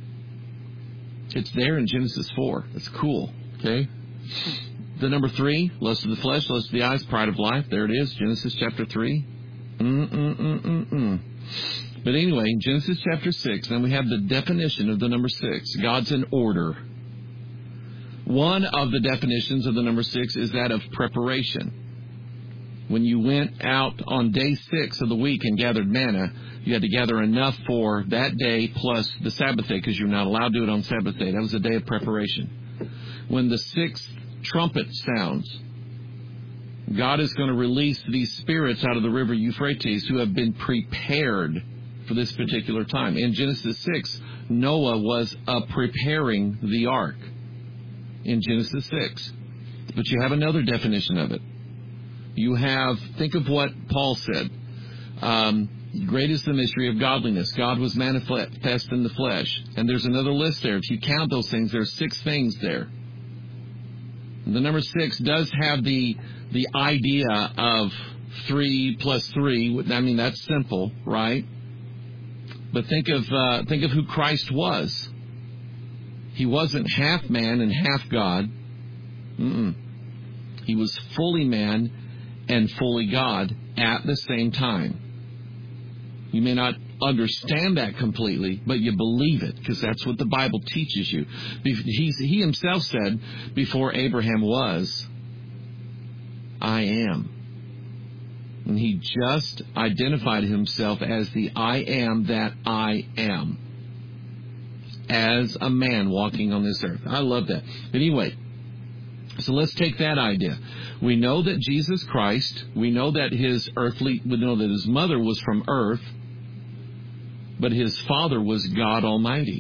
It's there in Genesis four. It's cool, okay? The number three, lust of the flesh, lust of the eyes, pride of life. There it is, Genesis chapter three. Mm-mm-mm-mm-mm. But anyway, in Genesis chapter six, then we have the definition of the number six. God's in order. One of the definitions of the number six is that of preparation. When you went out on day six of the week and gathered manna, you had to gather enough for that day plus the Sabbath day, because you're not allowed to do it on Sabbath day. That was a day of preparation. When the sixth trumpet sounds, God is going to release these spirits out of the river Euphrates who have been prepared for this particular time. In Genesis six, Noah was uh, preparing the ark. In Genesis six. But you have another definition of it. You have, think of what Paul said. Um, great is the mystery of godliness. God was manifest in the flesh. And there's another list there. If you count those things, there's six things there. The number six does have the the idea of three plus three. I mean, that's simple, right? But think of uh, think of who Christ was. He wasn't half man and half God. Mm-mm. He was fully man and fully God at the same time. You may not understand that completely, but you believe it, because that's what the Bible teaches you. He's, he himself said, before Abraham was, I am. And he just identified himself as the I am that I am, as a man walking on this earth. I love that. But anyway, so let's take that idea. We know that Jesus Christ, we know that his earthly, we know that his mother was from earth, but his father was God Almighty.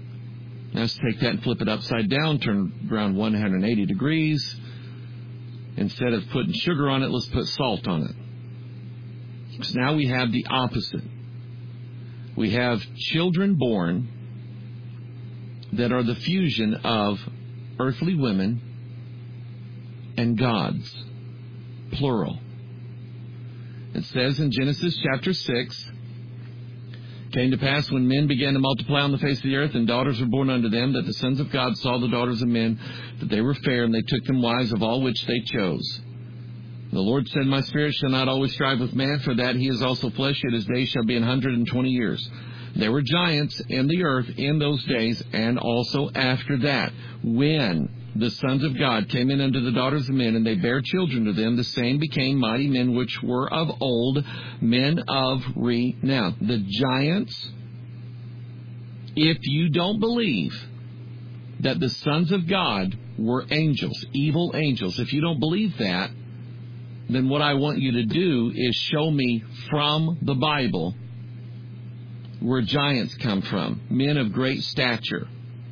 Now let's take that and flip it upside down, turn around one hundred eighty degrees. Instead of putting sugar on it, let's put salt on it. So now we have the opposite. We have children born that are the fusion of earthly women and gods, plural. It says in Genesis chapter six, came to pass when men began to multiply on the face of the earth, and daughters were born unto them, that the sons of God saw the daughters of men, that they were fair, and they took them wives of all which they chose. The Lord said, My spirit shall not always strive with man, for that he is also flesh, yet his days shall be an hundred and twenty years. There were giants in the earth in those days, and also after that, when the sons of God came in unto the daughters of men, and they bare children to them, the same became mighty men which were of old, men of renown. The giants, if you don't believe that the sons of God were angels, evil angels, if you don't believe that, then what I want you to do is show me from the Bible where giants come from, men of great stature.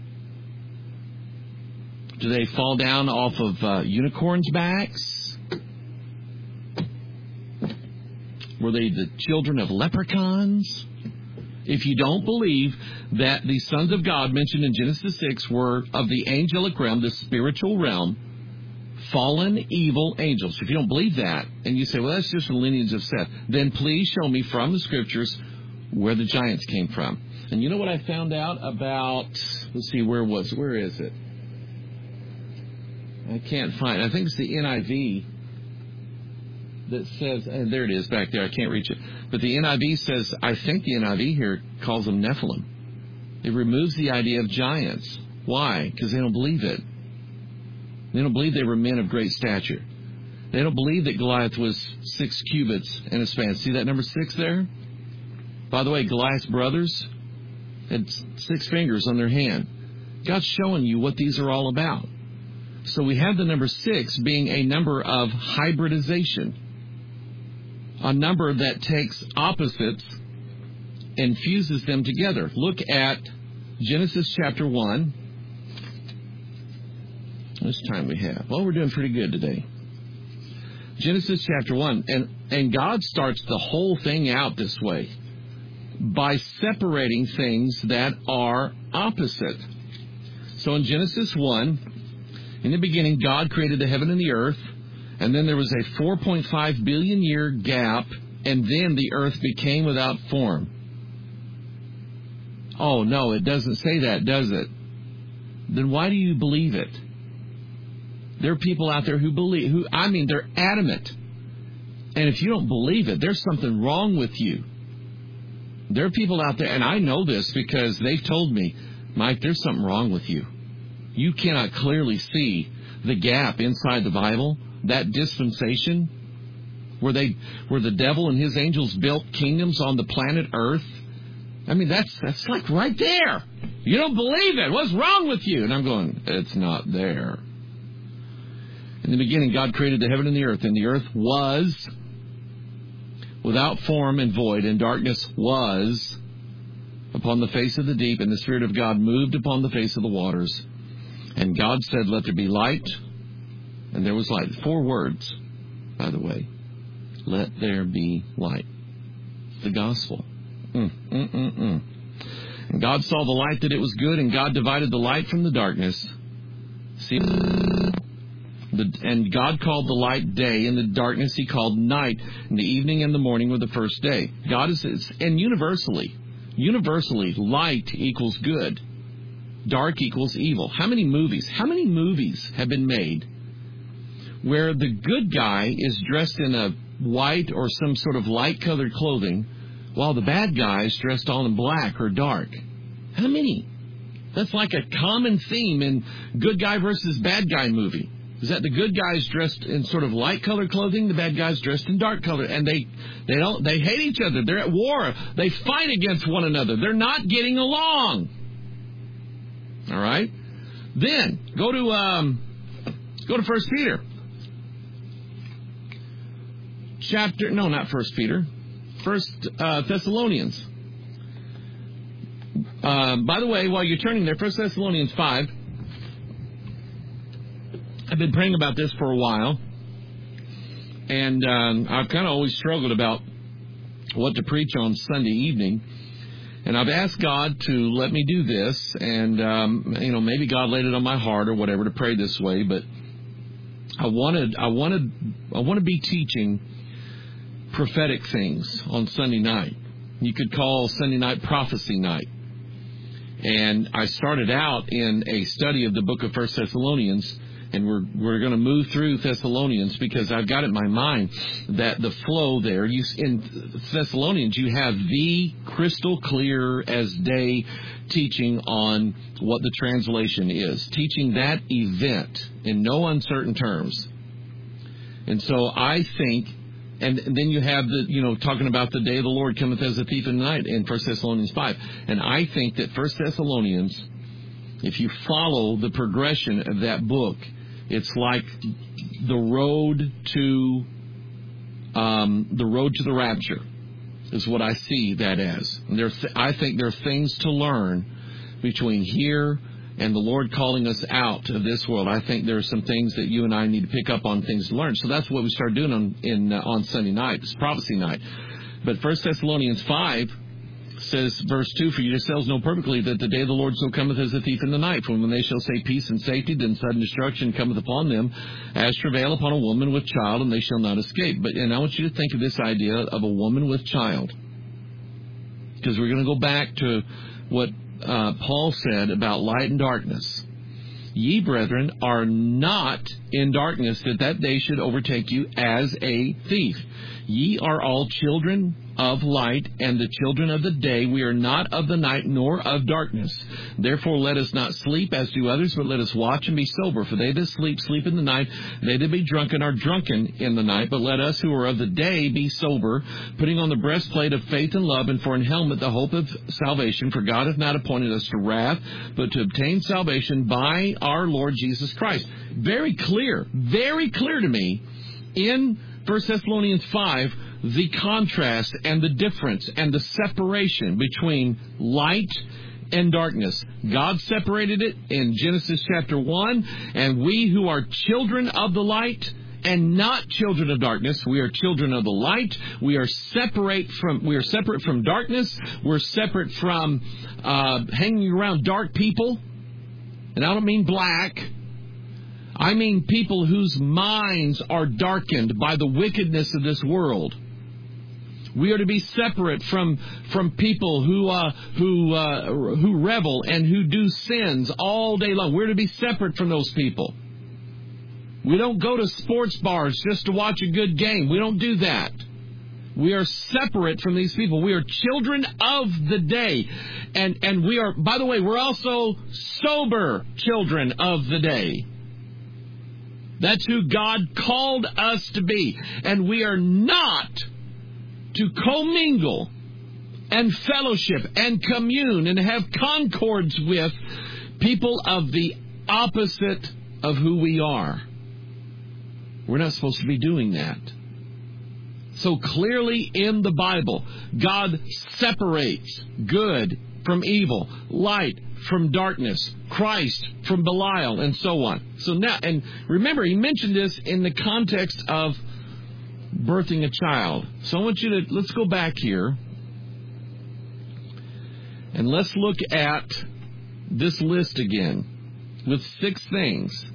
Do they fall down off of uh, unicorns' backs? Were they the children of leprechauns? If you don't believe that the sons of God mentioned in Genesis six were of the angelic realm, the spiritual realm, fallen evil angels, if you don't believe that, and you say, well, that's just the lineage of Seth, then please show me from the Scriptures where the giants came from. And you know what I found out about, let's see, where was, where is it? I can't find it. I think it's the N I V that says, and there it is back there, I can't reach it. But the N I V says, I think the N I V here calls them Nephilim. It removes the idea of giants. Why? Because they don't believe it. They don't believe they were men of great stature. They don't believe that Goliath was six cubits in a span. See that number six there? By the way, Goliath's brothers had six fingers on their hand. God's showing you what these are all about. So we have the number six being a number of hybridization, a number that takes opposites and fuses them together. Look at Genesis chapter one. How much time we have? Well, we're doing pretty good today. Genesis chapter one. And, and God starts the whole thing out this way, by separating things that are opposite. So in Genesis one, in the beginning, God created the heaven and the earth, and then there was a four point five billion year gap, and then the earth became without form. Oh, no, it doesn't say that, does it? Then why do you believe it? There are people out there who believe, who, I mean, they're adamant. And if you don't believe it, there's something wrong with you. There are people out there, and I know this because they've told me, Mike, there's something wrong with you. You cannot clearly see the gap inside the Bible, that dispensation where they, where the devil and his angels built kingdoms on the planet Earth. I mean, that's that's like right there. You don't believe it. What's wrong with you? And I'm going, it's not there. In the beginning, God created the heaven and the earth, and the earth was without form and void, and darkness was upon the face of the deep, and the Spirit of God moved upon the face of the waters. And God said, let there be light, and there was light. Four words, by the way. Let there be light. The gospel. Mm, mm, mm, mm. And God saw the light that it was good, and God divided the light from the darkness. See, the, and God called the light day, and the darkness He called night, and the evening and the morning were the first day. God is, and universally, universally, light equals good. Dark equals evil. How many movies, how many movies have been made where the good guy is dressed in a white or some sort of light-colored clothing, while the bad guy is dressed all in black or dark? How many? That's like a common theme in good guy versus bad guy movie. Is that the good guy's dressed in sort of light-colored clothing, the bad guy's dressed in dark color, and they they don't they hate each other. They're at war. They fight against one another. They're not getting along. All right. Then go to um, go to First Peter. Chapter no, not First Peter. First uh, Thessalonians. Uh, by the way, while you're turning there, First Thessalonians five. I've been praying about this for a while. And um, I've kind of always struggled about what to preach on Sunday evening. And I've asked God to let me do this. And, um, you know, maybe God laid it on my heart or whatever to pray this way. But I wanted, I wanted, I want to be teaching prophetic things on Sunday night. You could call Sunday night prophecy night. And I started out in a study of the book of First Thessalonians, and we're we're going to move through Thessalonians because I've got it in my mind that the flow there, you, in Thessalonians, you have the crystal clear as day teaching on what the translation is, teaching that event in no uncertain terms. And so I think, and then you have the, you know, talking about the day of the Lord cometh as a thief in the night in First Thessalonians five. And I think that First Thessalonians, if you follow the progression of that book, it's like the road to um, the road to the rapture is what I see that as. And there, th- I think there are things to learn between here and the Lord calling us out of this world. I think there are some things that you and I need to pick up on, things to learn. So that's what we started doing on in uh, on Sunday night. It's prophecy night. But First Thessalonians five says, verse two, for you yourselves know perfectly that the day of the Lord so cometh as a thief in the night. For when they shall say peace and safety, then sudden destruction cometh upon them, as travail upon a woman with child, and they shall not escape. But and I want you to think of this idea of a woman with child, because we're going to go back to what uh, Paul said about light and darkness. Ye, brethren, are not in darkness, that that day should overtake you as a thief. Ye are all children of light and the children of the day. We are not of the night nor of darkness. Therefore let us not sleep as do others, but let us watch and be sober. For they that sleep, sleep in the night. They that be drunken are drunken in the night. But let us who are of the day be sober, putting on the breastplate of faith and love, and for an helmet the hope of salvation. For God hath not appointed us to wrath, but to obtain salvation by our Lord Jesus Christ. Very clear, very clear to me in First Thessalonians five, the contrast and the difference and the separation between light and darkness. God separated it in Genesis chapter one, and we who are children of the light and not children of darkness, we are children of the light. We are separate from we are separate from darkness. We're separate from uh, hanging around dark people, and I don't mean black. I mean people whose minds are darkened by the wickedness of this world. We are to be separate from from people who uh, who uh, who revel and who do sins all day long. We're to be separate from those people. We don't go to sports bars just to watch a good game. We don't do that. We are separate from these people. We are children of the day. And and we are, by the way, we're also sober children of the day. That's who God called us to be. And we are not to commingle and fellowship and commune and have concords with people of the opposite of who we are. We're not supposed to be doing that. So clearly in the Bible, God separates good from evil, light from darkness, Christ from Belial, and so on. So now, and remember, he mentioned this in the context of birthing a child. So I want you to, let's go back here, and let's look at this list again with six things.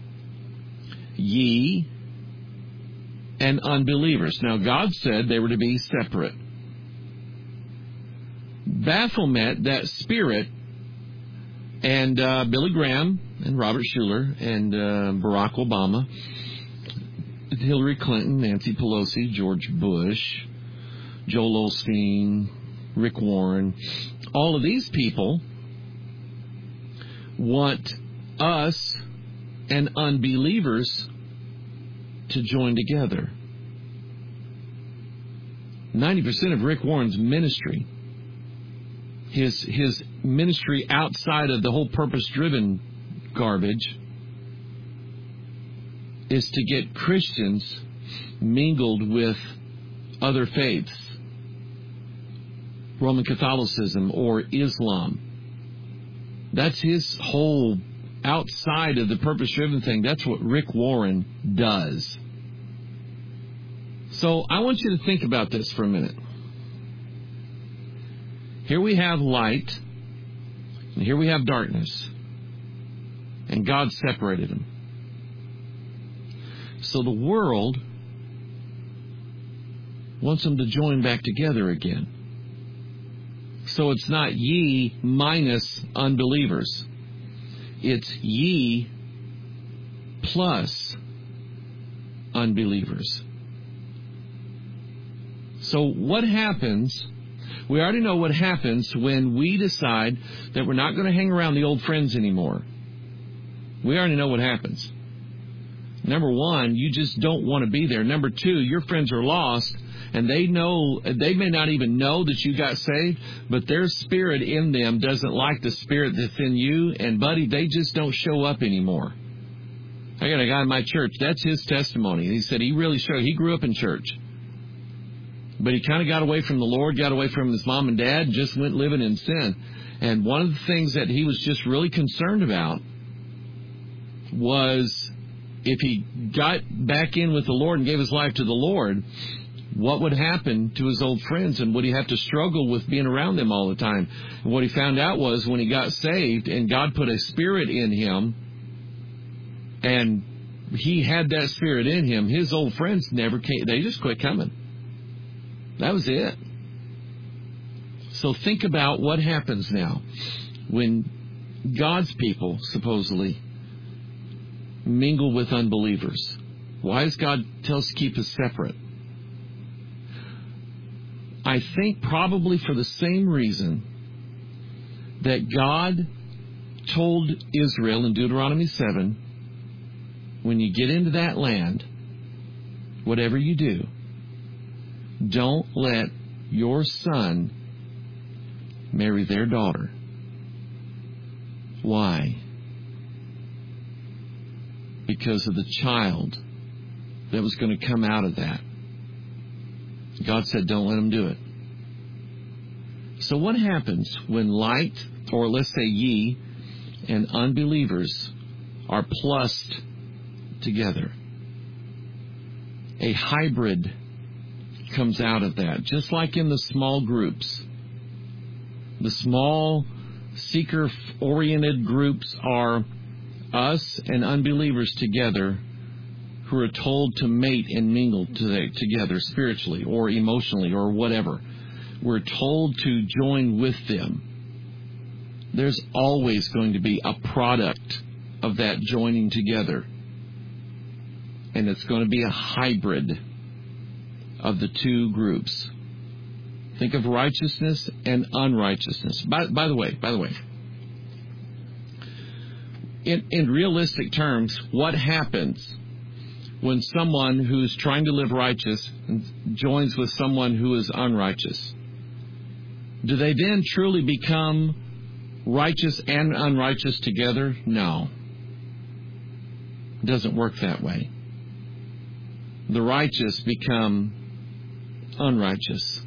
Ye and unbelievers. Now, God said they were to be separate. Baphomet, that spirit, and uh, Billy Graham and Robert Schuller and uh, Barack Obama, Hillary Clinton, Nancy Pelosi, George Bush, Joel Osteen, Rick Warren, all of these people want us and unbelievers to join together. ninety percent of Rick Warren's ministry, his his ministry outside of the whole purpose-driven garbage, is to get Christians mingled with other faiths, Roman Catholicism or Islam. That's his whole outside of the purpose-driven thing. That's what Rick Warren does. So I want you to think about this for a minute. Here we have light, and here we have darkness. And God separated them. So the world wants them to join back together again. So it's not ye minus unbelievers. It's ye plus unbelievers. So what happens? We already know what happens when we decide that we're not going to hang around the old friends anymore. We already know what happens. Number one, you just don't want to be there. Number two, your friends are lost, and they know, they may not even know that you got saved, but their spirit in them doesn't like the spirit that's in you, and buddy, they just don't show up anymore. I got a guy in my church, that's his testimony. He said he really showed, he grew up in church, but he kind of got away from the Lord, got away from his mom and dad, and just went living in sin. And one of the things that he was just really concerned about was if he got back in with the Lord and gave his life to the Lord, what would happen to his old friends, and would he have to struggle with being around them all the time? And what he found out was when he got saved and God put a spirit in him, and he had that spirit in him, his old friends never came. They just quit coming. That was it. So think about what happens now when God's people supposedly mingle with unbelievers. Why does God tell us to keep us separate? I think probably for the same reason that God told Israel in Deuteronomy seven, when you get into that land, whatever you do, don't let your son marry their daughter. Why? Because of the child that was going to come out of that. God said, don't let them do it. So what happens when light, or let's say ye, and unbelievers are plussed together? A hybrid comes out of that, just like in the small groups. The small seeker-oriented groups are us and unbelievers together who are told to mate and mingle together spiritually or emotionally or whatever. We're told to join with them. There's always going to be a product of that joining together. And it's going to be a hybrid of the two groups. Think of righteousness and unrighteousness. By, by the way, by the way, in, in realistic terms, what happens when someone who's trying to live righteous joins with someone who is unrighteous? Do they then truly become righteous and unrighteous together? No. It doesn't work that way. The righteous become unrighteous.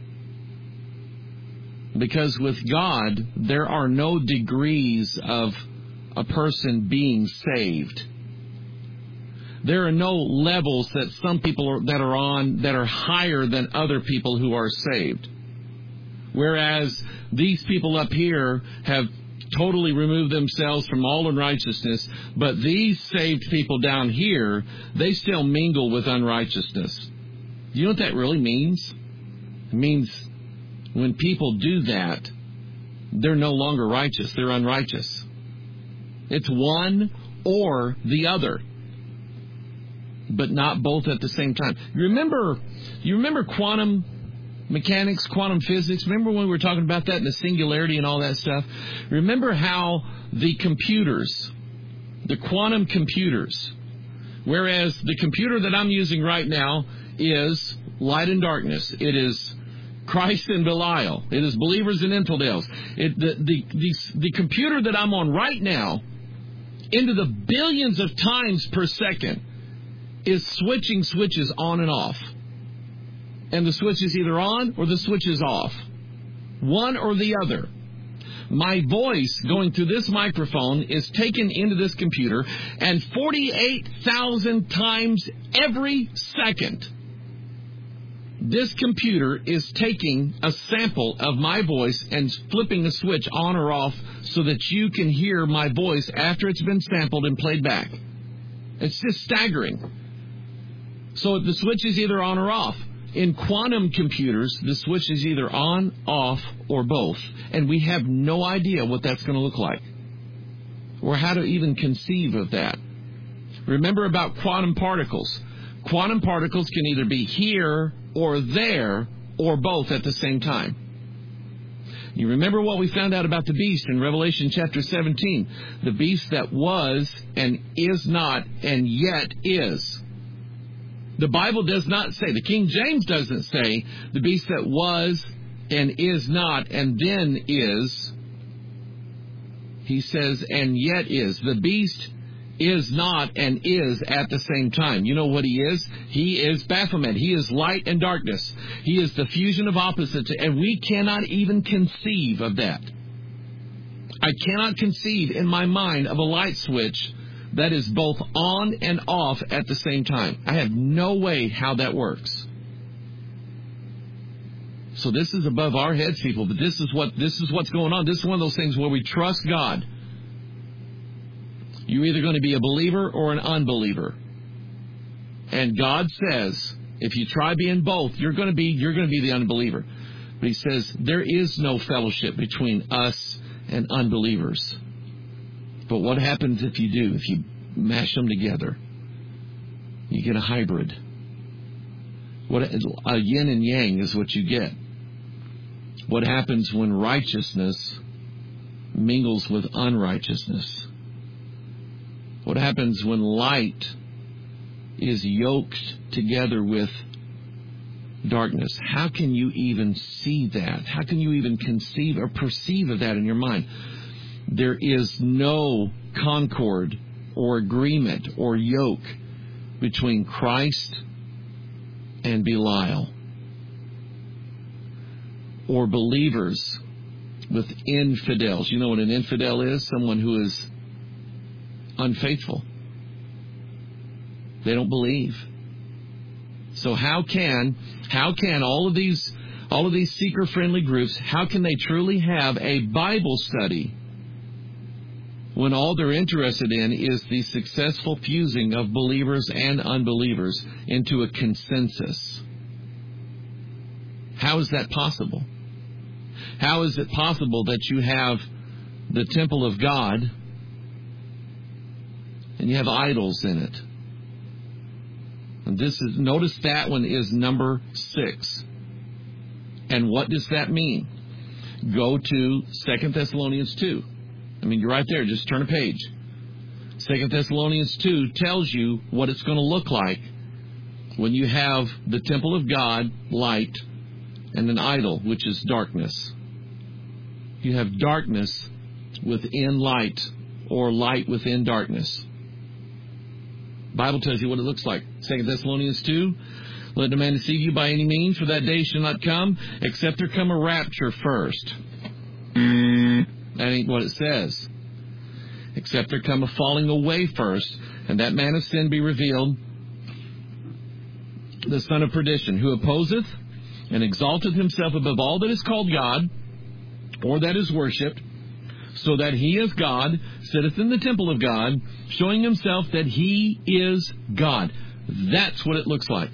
Because with God, there are no degrees of a person being saved. There are no levels that some people are, that are on that are higher than other people who are saved. Whereas these people up here have totally removed themselves from all unrighteousness, but these saved people down here, they still mingle with unrighteousness. Do you know what that really means? It means when people do that, they're no longer righteous, they're unrighteous. It's one or the other, but not both at the same time. You remember, you remember quantum mechanics, quantum physics? Remember when we were talking about that and the singularity and all that stuff? Remember how the computers, the quantum computers, whereas the computer that I'm using right now is light and darkness. It is Christ and Belial. It is believers and infidels. It, the, the, the, the computer that I'm on right now, into the billions of times per second, is switching switches on and off. And the switch is either on or the switch is off. One or the other. My voice going through this microphone is taken into this computer, and forty-eight thousand times every second, This computer is taking a sample of my voice and flipping a switch on or off so that you can hear my voice after it's been sampled and played back. It's just staggering. So the switch is either on or off. In quantum computers, the switch is either on, off, or both. And we have no idea what that's going to look like or how to even conceive of that. Remember about quantum particles. Quantum particles can either be here or there or both at the same time. You remember what we found out about the beast in Revelation chapter seventeen. The beast that was and is not and yet is. The Bible does not say, the King James doesn't say, the beast that was and is not and then is. He says, and yet is. The beast is not and is at the same time. You know what he is? He is Baphomet. He is light and darkness. He is the fusion of opposites, and we cannot even conceive of that. I cannot conceive in my mind of a light switch that is both on and off at the same time. I have no way how that works. So this is above our heads, people, but this is what this is what's going on. This is one of those things where we trust God. You're either going to be a believer or an unbeliever. And God says, if you try being both, you're going to be you're going to be the unbeliever. But he says there is no fellowship between us and unbelievers. But what happens if you do? If you mash them together, you get a hybrid. What a yin and yang is what you get. What happens when righteousness mingles with unrighteousness? What happens when light is yoked together with darkness? How can you even see that? How can you even conceive or perceive of that in your mind? There is no concord or agreement or yoke between Christ and Belial, or believers with infidels. You know what an infidel is? Someone who is unfaithful. They don't believe. So how can how can all of these all of these seeker-friendly groups, how can they truly have a Bible study when all they're interested in is the successful fusing of believers and unbelievers into a consensus? How is that possible? How is it possible that you have the temple of God and you have idols in it? And this is, notice that one is number six. And what does that mean? Go to Second Thessalonians two. I mean, you're right there. Just turn a page. Second Thessalonians two tells you what it's going to look like when you have the temple of God, light, and an idol, which is darkness. You have darkness within light, or light within darkness. The Bible tells you what it looks like. Second Thessalonians two, let no man deceive you by any means, for that day shall not come, except there come a rapture first. That ain't what it says. Except there come a falling away first, and that man of sin be revealed, the son of perdition, who opposeth and exalteth himself above all that is called God, or that is worshipped, so that he is God, sitteth in the temple of God, showing himself that he is God. That's what it looks like.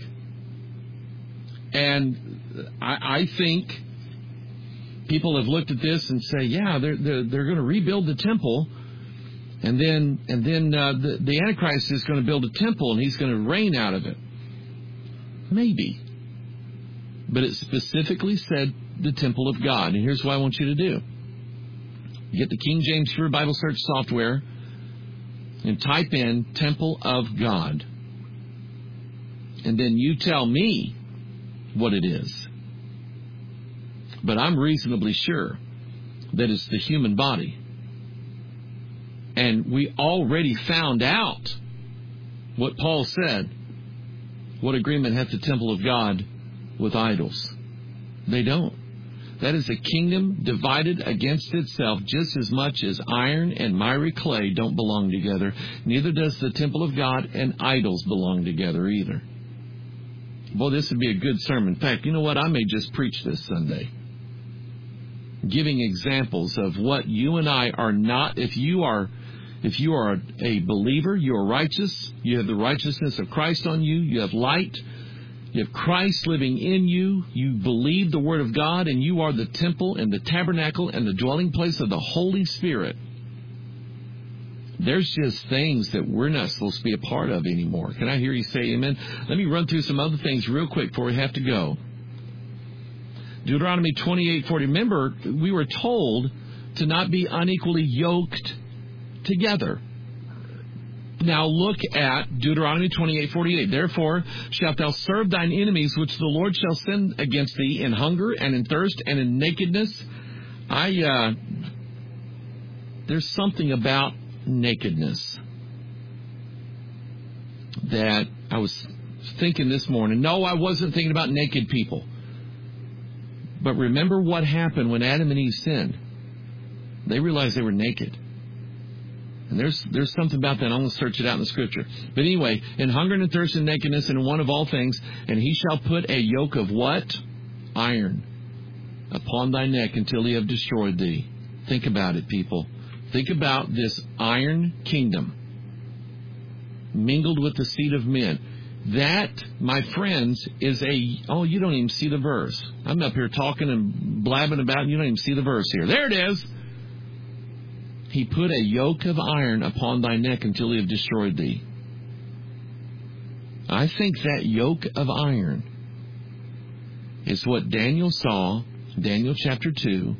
And I, I think people have looked at this and say, yeah, they're they're, they're going to rebuild the temple, and then and then uh, the, the Antichrist is going to build a temple, and he's going to reign out of it. Maybe. But it specifically said the temple of God. And here's what I want you to do. Get the King James Pure Bible Search software and type in Temple of God. And then you tell me what it is. But I'm reasonably sure that it's the human body. And we already found out what Paul said. What agreement hath the temple of God with idols? They don't. That is a kingdom divided against itself just as much as iron and miry clay don't belong together. Neither does the temple of God and idols belong together either. Boy, this would be a good sermon. In fact, you know what? I may just preach this Sunday. Giving examples of what you and I are not. If you are if you are a believer, you are righteous. You have the righteousness of Christ on you. You have light. You have Christ living in you. You believe the Word of God, and you are the temple and the tabernacle and the dwelling place of the Holy Spirit. There's just things that we're not supposed to be a part of anymore. Can I hear you say amen? Let me run through some other things real quick before we have to go. Deuteronomy twenty-eight forty. Remember, we were told to not be unequally yoked together. Now look at Deuteronomy twenty-eight forty-eight. Therefore shalt thou serve thine enemies, which the Lord shall send against thee in hunger and in thirst and in nakedness. I uh, there's something about nakedness that I was thinking this morning. No, I wasn't thinking about naked people. But remember what happened when Adam and Eve sinned. They realized they were naked. And there's there's something about that. I'm going to search it out in the Scripture. But anyway, in hunger and in thirst and nakedness and in want of all things, and he shall put a yoke of what? Iron upon thy neck until he have destroyed thee. Think about it, people. Think about this iron kingdom mingled with the seed of men. That, my friends, is a... Oh, you don't even see the verse. I'm up here talking and blabbing about, and you don't even see the verse here. There it is. He put a yoke of iron upon thy neck until he have destroyed thee. I think that yoke of iron is what Daniel saw, Daniel chapter two.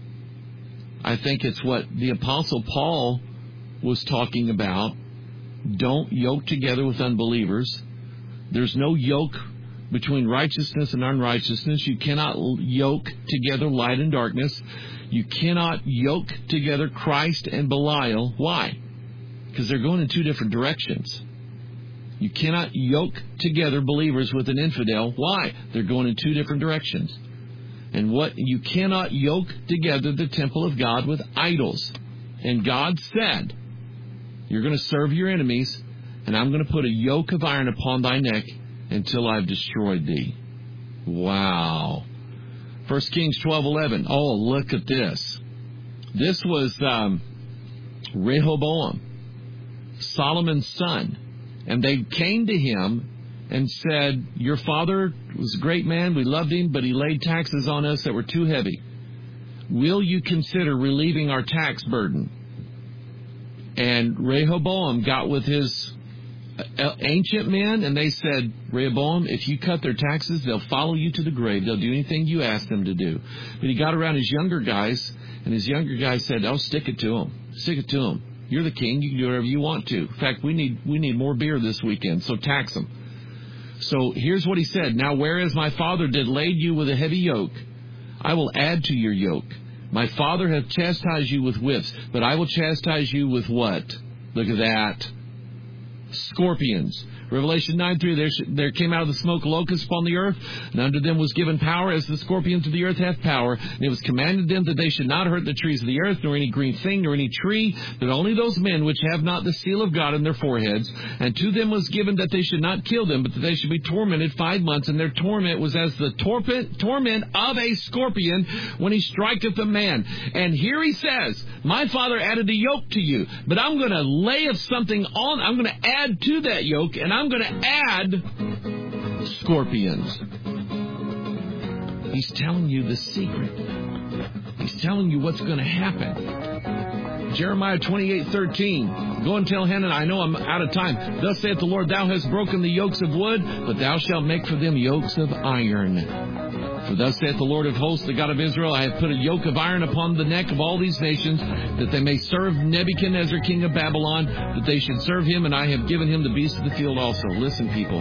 I think it's what the Apostle Paul was talking about. Don't yoke together with unbelievers. There's no yoke between righteousness and unrighteousness. You cannot yoke together light and darkness. You cannot yoke together Christ and Belial. Why? Because they're going in two different directions. You cannot yoke together believers with an infidel. Why? They're going in two different directions. And what you cannot yoke together the temple of God with idols. And God said, you're going to serve your enemies, and I'm going to put a yoke of iron upon thy neck until I've destroyed thee. Wow. First Kings twelve eleven. Oh, look at this. This was um, Rehoboam, Solomon's son. And they came to him and said, your father was a great man, we loved him, but he laid taxes on us that were too heavy. Will you consider relieving our tax burden? And Rehoboam got with his ancient men, and they said, Rehoboam, if you cut their taxes, they'll follow you to the grave. They'll do anything you ask them to do. But he got around his younger guys, and his younger guys said, oh, stick it to them. Stick it to them. You're the king. You can do whatever you want to. In fact, we need we need more beer this weekend, so tax them. So here's what he said. Now, whereas my father did lade you with a heavy yoke, I will add to your yoke. My father hath chastised you with whips, but I will chastise you with what? Look at that. Scorpions. Revelation nine three, there, there came out of the smoke locusts upon the earth, and unto them was given power as the scorpions of the earth hath power. And it was commanded them that they should not hurt the trees of the earth, nor any green thing, nor any tree, but only those men which have not the seal of God in their foreheads. And to them was given that they should not kill them, but that they should be tormented five months. And their torment was as the torment, torment of a scorpion when he striketh a man. And here he says, my father added a yoke to you, but I'm going to lay of something on, I'm going to add to that yoke, and I'm going to add scorpions. He's telling you the secret. He's telling you what's going to happen. Jeremiah twenty-eight thirteen. Go and tell Hannah, I know I'm out of time. Thus saith the Lord, thou hast broken the yokes of wood, but thou shalt make for them yokes of iron. For thus saith the Lord of hosts, the God of Israel, I have put a yoke of iron upon the neck of all these nations, that they may serve Nebuchadnezzar, king of Babylon, that they should serve him, and I have given him the beasts of the field also. Listen, people.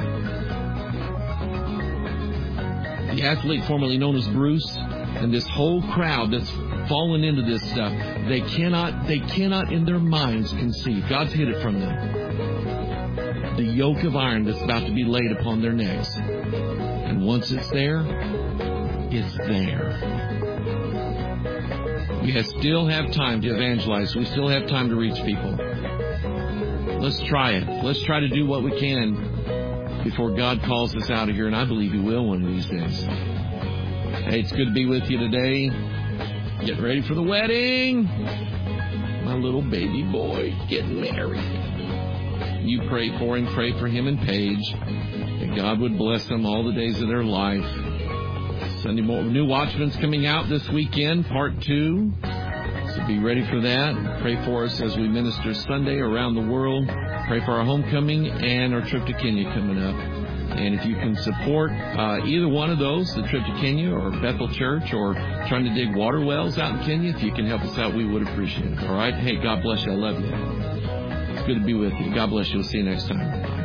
The athlete formerly known as Bruce, and this whole crowd that's fallen into this stuff, they cannot, they cannot in their minds conceive. God's hid it from them. The yoke of iron that's about to be laid upon their necks. And once it's there, it's there. We still have time to evangelize. We still have time to reach people. Let's try it. Let's try to do what we can before God calls us out of here, and I believe He will one of these days. Hey, it's good to be with you today. Getting ready for the wedding. My little baby boy getting married. You pray for him, pray for him and Paige, that God would bless them all the days of their life. Sunday morning, New Watchman's coming out this weekend, part two. So be ready for that. Pray for us as we minister Sunday around the world. Pray for our homecoming and our trip to Kenya coming up. And if you can support uh, either one of those, the trip to Kenya or Bethel Church or trying to dig water wells out in Kenya, if you can help us out, we would appreciate it. All right? Hey, God bless you. I love you. It's good to be with you. God bless you. We'll see you next time.